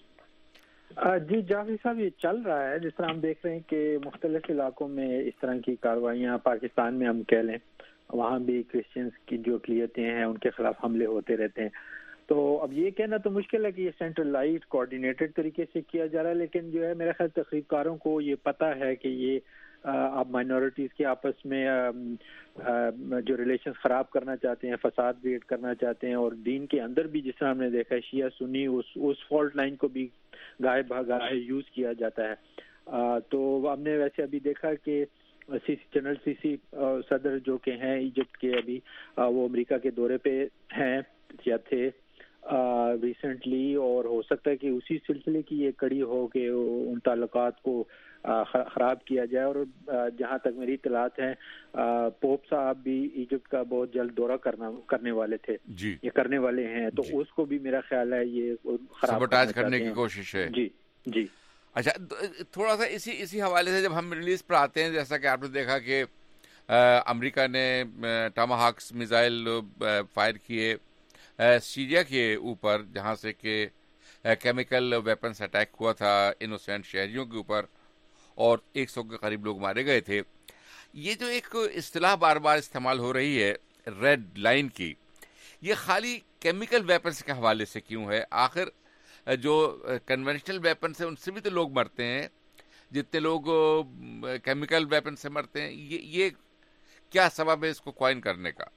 جی جعفری صاحب, یہ چل رہا ہے. جس طرح ہم دیکھ رہے ہیں کہ مختلف علاقوں میں اس طرح کی کارروائیاں, پاکستان میں ہم کہہ لیں وہاں بھی کرسچنس کی جو اقلیتیں ہیں ان کے خلاف حملے ہوتے رہتے ہیں. تو اب یہ کہنا تو مشکل ہے کہ یہ سینٹرلائزڈ کوآرڈینیٹڈ طریقے سے کیا جا رہا ہے, لیکن جو ہے میرا خیال تحقیق کاروں کو یہ پتہ ہے کہ یہ آپ مائنورٹیز کے آپس میں جو ریلیشنز خراب کرنا چاہتے ہیں, فساد کریٹ کرنا چاہتے ہیں, اور دین کے اندر بھی جس طرح ہم نے دیکھا ہے شیعہ سنی اس اس فالٹ لائن کو بھی گائے بھگائے یوز کیا جاتا ہے. تو ہم نے ویسے ابھی دیکھا کہ سی سی جنرل سی سی صدر جو کہ ہیں ایجپٹ کے, ابھی وہ امریکہ کے دورے پہ ہیں یا تھے ریسنٹلی, اور ہو سکتا ہے کہ اسی سلسلے کی یہ کڑی ہو کہ ان تعلقات کو خراب کیا جائے. اور جہاں تک میری اطلاعات ہیں پوپ صاحب بھی ایجپٹ کا بہت جلد دورہ کرنا کرنے والے تھے جی. یہ کرنے والے ہیں, تو جی. اس کو بھی میرا خیال ہے یہ خراب کرنے کی کوشش ہے. جی جی اچھا, تھوڑا سا اسی اسی حوالے سے جب ہم مڈل ایسٹ پر آتے ہیں, جیسا کہ آپ نے دیکھا کہ امریکہ نے ٹاماہاکس میزائل فائر کیے سیریا کے اوپر, جہاں سے کہ کیمیکل ویپنس اٹیک ہوا تھا انوسینٹ شہریوں کے اوپر, اور ایک سو کے قریب لوگ مارے گئے تھے. یہ جو ایک اصطلاح بار بار استعمال ہو رہی ہے ریڈ لائن کی, یہ خالی کیمیکل ویپنس کے حوالے سے کیوں ہے؟ آخر جو کنونشنل ویپنس ہیں ان سے بھی تو لوگ مرتے ہیں جتنے لوگ کیمیکل ویپن سے مرتے ہیں. یہ یہ کیا سبب ہے اس کو کوائن کرنے کا؟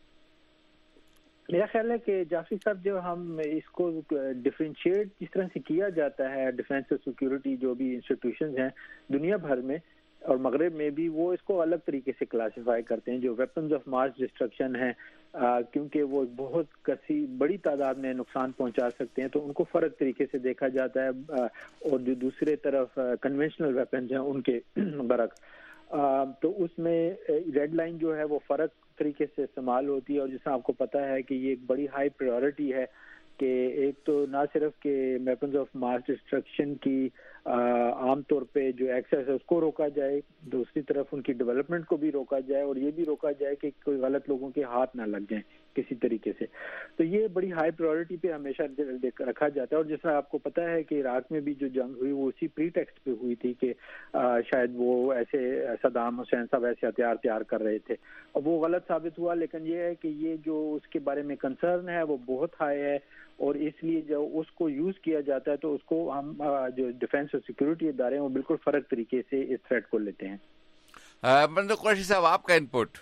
میرا خیال ہے کہ جعفری صاحب جو ہم اس کو ڈفرینشیٹ جس طرح سے کیا جاتا ہے ڈیفینس اور سیکیورٹی جو بھی انسٹیٹیوشنز ہیں دنیا بھر میں, اور مغرب میں بھی وہ اس کو الگ طریقے سے کلاسیفائی کرتے ہیں. جو ویپنز آف ماس ڈسٹرکشن ہیں کیونکہ وہ بہت کسی بڑی تعداد میں نقصان پہنچا سکتے ہیں تو ان کو فرق طریقے سے دیکھا جاتا ہے, اور جو دوسرے طرف کنونشنل ویپنز ہیں ان کے برعکس. تو اس میں ریڈ لائن جو ہے وہ فرق طریقے سے استعمال ہوتی ہے, اور جس طرح آپ کو پتہ ہے کہ یہ ایک بڑی ہائی پریورٹی ہے کہ ایک تو نہ صرف کہ ویپنز آف ماس ڈسٹرکشن کی عام طور پہ جو ایکسیس ہے اس کو روکا جائے, دوسری طرف ان کی ڈیولپمنٹ کو بھی روکا جائے, اور یہ بھی روکا جائے کہ کوئی غلط لوگوں کے ہاتھ نہ لگ جائیں کسی طریقے سے. تو یہ بڑی ہائی پریورٹی پہ ہمیشہ رکھا جاتا ہے. اور جس طرح آپ کو پتہ ہے کہ عراق میں بھی جو جنگ ہوئی وہ اسی پری ٹیکسٹ پہ ہوئی تھی کہ شاید وہ ایسے صدام حسین صاحب ایسے ہتھیار تیار کر رہے تھے, اور وہ غلط ثابت ہوا. لیکن یہ ہے کہ یہ جو اس کے بارے میں کنسرن ہے وہ بہت ہائی ہے, اور اس لیے جب اس کو یوز کیا جاتا ہے تو اس کو ہم جو ڈیفینس اور سیکورٹی ادارے ہیں وہ بالکل فرق طریقے سے اس تھریٹ کو لیتے ہیں. منظور قریشی صاحب آپ کا انپٹ.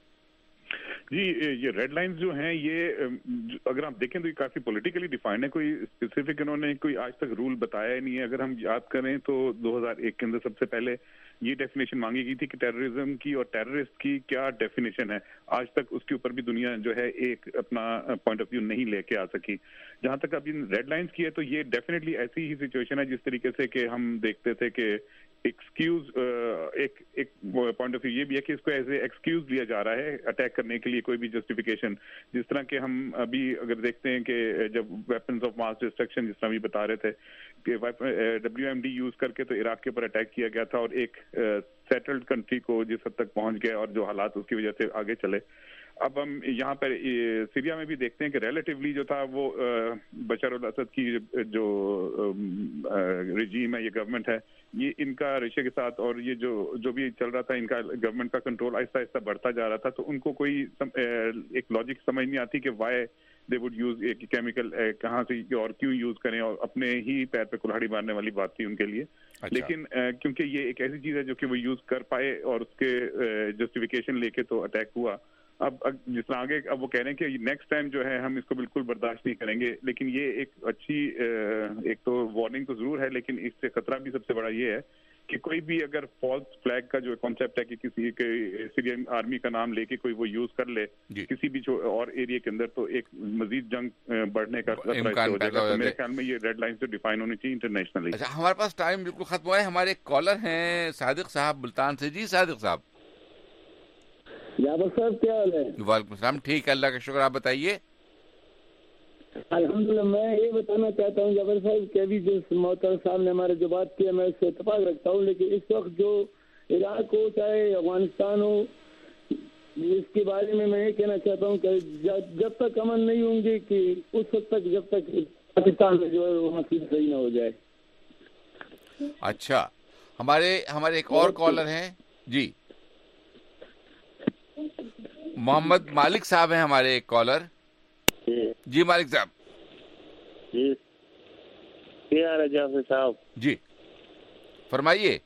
جی یہ ریڈ لائنز جو ہیں یہ اگر آپ دیکھیں تو یہ کافی پولیٹیکلی ڈیفائنڈ ہے, کوئی اسپیسیفک انہوں نے کوئی آج تک رول بتایا نہیں ہے. اگر ہم یاد کریں تو دو ہزار ایک کے اندر سب سے پہلے یہ ڈیفینیشن مانگی گئی تھی کہ ٹیررزم کی اور ٹیررسٹ کی کیا ڈیفینیشن ہے. آج تک اس کے اوپر بھی دنیا جو ہے ایک اپنا پوائنٹ آف ویو نہیں لے کے آ سکی. جہاں تک اب ریڈ لائنز کی ہے تو یہ ڈیفینیٹلی ایسی ہی سچویشن ہے جس طریقے سے کہ ہم دیکھتے تھے کہ ایکسکیوز ایک ایک پوائنٹ آف ویو یہ بھی ہے کہ اس کو ایز اے ایکسکیوز لیا جا رہا ہے اٹیک کرنے کے لیے کوئی بھی جسٹیفیکیشن. جس طرح کہ ہم ابھی اگر دیکھتے ہیں کہ جب ویپنز آف ماس ڈسٹرکشن جس طرح بھی بتا رہے تھے کہ ڈبلیو ایم ڈی یوز کر کے تو عراق کے اوپر اٹیک کیا گیا تھا, اور ایک سیٹلڈ کنٹری کو جس حد تک پہنچ گئے اور جو حالات اس کی وجہ سے آگے چلے. اب ہم یہاں پر سیریا میں بھی دیکھتے ہیں کہ ریلیٹیولی جو تھا وہ بشار الاسد کی جو رجیم ہے, یہ گورنمنٹ ہے, یہ ان کا رشیا کے ساتھ اور یہ جو جو بھی چل رہا تھا ان کا گورنمنٹ کا کنٹرول آہستہ آہستہ بڑھتا جا رہا تھا. تو ان کو کوئی ایک لاجک سمجھ نہیں آتی کہ وائی دے وڈ یوز ایک کیمیکل کہاں سے اور کیوں یوز کریں, اور اپنے ہی پیر پہ کلہاڑی مارنے والی بات تھی ان کے لیے. لیکن کیونکہ یہ ایک ایسی چیز ہے جو کہ وہ یوز کر پائے اور اس کے جسٹیفیکیشن لے کے تو اٹیک ہوا. اب جس طرح آگے اب وہ کہہ رہے ہیں کہ نیکسٹ ٹائم جو ہے ہم اس کو بالکل برداشت نہیں کریں گے. لیکن یہ ایک اچھی ایک تو وارننگ تو ضرور ہے, لیکن اس سے خطرہ بھی سب سے بڑا یہ ہے کہ کوئی بھی اگر فالس فلیگ کا جو کانسیپٹ ہے کہ کسی کے سیرین آرمی کا نام لے کے کوئی وہ یوز کر لے کسی بھی اور ایریا کے اندر, تو ایک مزید جنگ بڑھنے کا خطرہ ہو جائے گا. تو میرے خیال میں یہ ریڈ لائن سے ڈیفائن ہونی چاہیے انٹرنیشنلی. اچھا, ہمارے پاس ٹائم بالکل ختم ہوا ہے. ہمارے ایک کالر ہیں صادق صاحب ملتان سے. جی صادق صاحب. جابر صاحب کیا حال ہے؟ وعلیکم السلام. ٹھیک ہے, اللہ کا شکر. آپ بتائیے. الحمدللہ. میں یہ بتانا چاہتا ہوں جابر صاحب کہ ابھی جو محترم صاحب نے ہمارے جو بات کی ہے میں اس سے اتفاق رکھتا ہوں, لیکن اس وقت جو عراق ہو چاہے افغانستان ہو اس کے بارے میں میں یہ کہنا چاہتا ہوں کہ جب تک امن نہیں ہوں گے کہ اس وقت تک جب تک پاکستان میں جو ہے وہ مسئلہ صحیح نہ ہو جائے. اچھا, ہمارے ہمارے ایک اور کالر ہیں. جی محمد مالک صاحب ہیں ہمارے ایک کالر. جی مالک صاحب. جی کیا حال ہے جعفر صاحب؟ جی فرمائیے.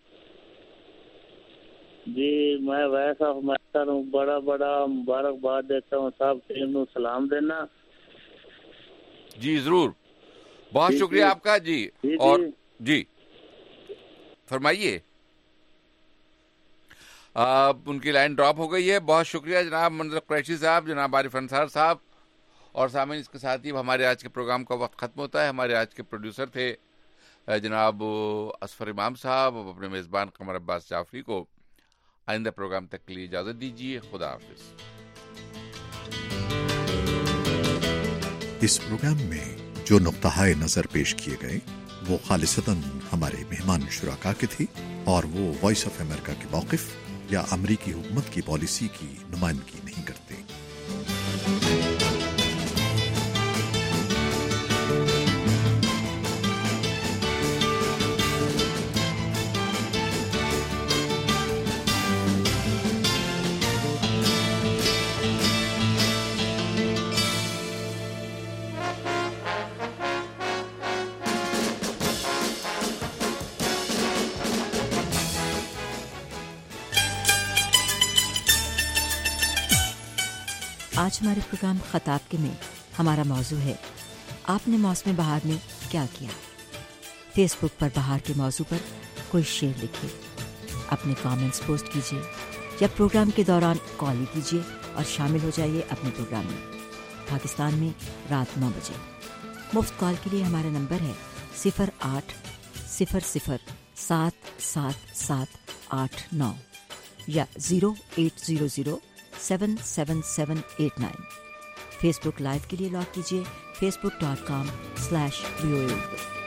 جی میں ویسا فرماتا ہوں, بڑا بڑا مبارکباد دیتا ہوں صاحب, ٹیم کو سلام دینا. جی ضرور, بہت شکریہ آپ کا. جی اور جی فرمائیے. اب ان کی لائن ڈراپ ہو گئی ہے. بہت شکریہ جناب منظور قریشی صاحب, جناب عارف انصار صاحب. اور سامعین اس کے ساتھ ہی ہمارے آج کے پروگرام کا وقت ختم ہوتا ہے. ہمارے آج کے پروڈیوسر تھے جناب اصفر امام صاحب. اب اپنے میزبان قمر عباس جعفری کو آئندہ پروگرام تک کے لیے اجازت دیجیے. خدا حافظ. اس پروگرام میں جو نقطہ نظر پیش کیے گئے وہ خالصتاً ہمارے مہمان شرکا کے تھے, اور وہ وائس آف امریکہ کے موقف یا امریکی حکومت کی پالیسی کی نمائندگی نہیں کرتے. آج ہمارے پروگرام خطاب کے میں ہمارا موضوع ہے آپ نے موسم بہار میں کیا کیا. فیس بک پر بہار کے موضوع پر کوئی شعر لکھے. اپنے کامنٹس پوسٹ کیجیے یا پروگرام کے دوران کال ہی کیجیے اور شامل ہو جائیے اپنے پروگرام میں. پاکستان میں رات نو بجے. مفت کال کے لیے ہمارا نمبر ہے صفر آٹھ صفر صفر سات سات سات آٹھ نو یا zero eight zero zero seven seven seven eight nine. Facebook live کے لیے لاگ کیجیے Facebook dot com slash V O اے.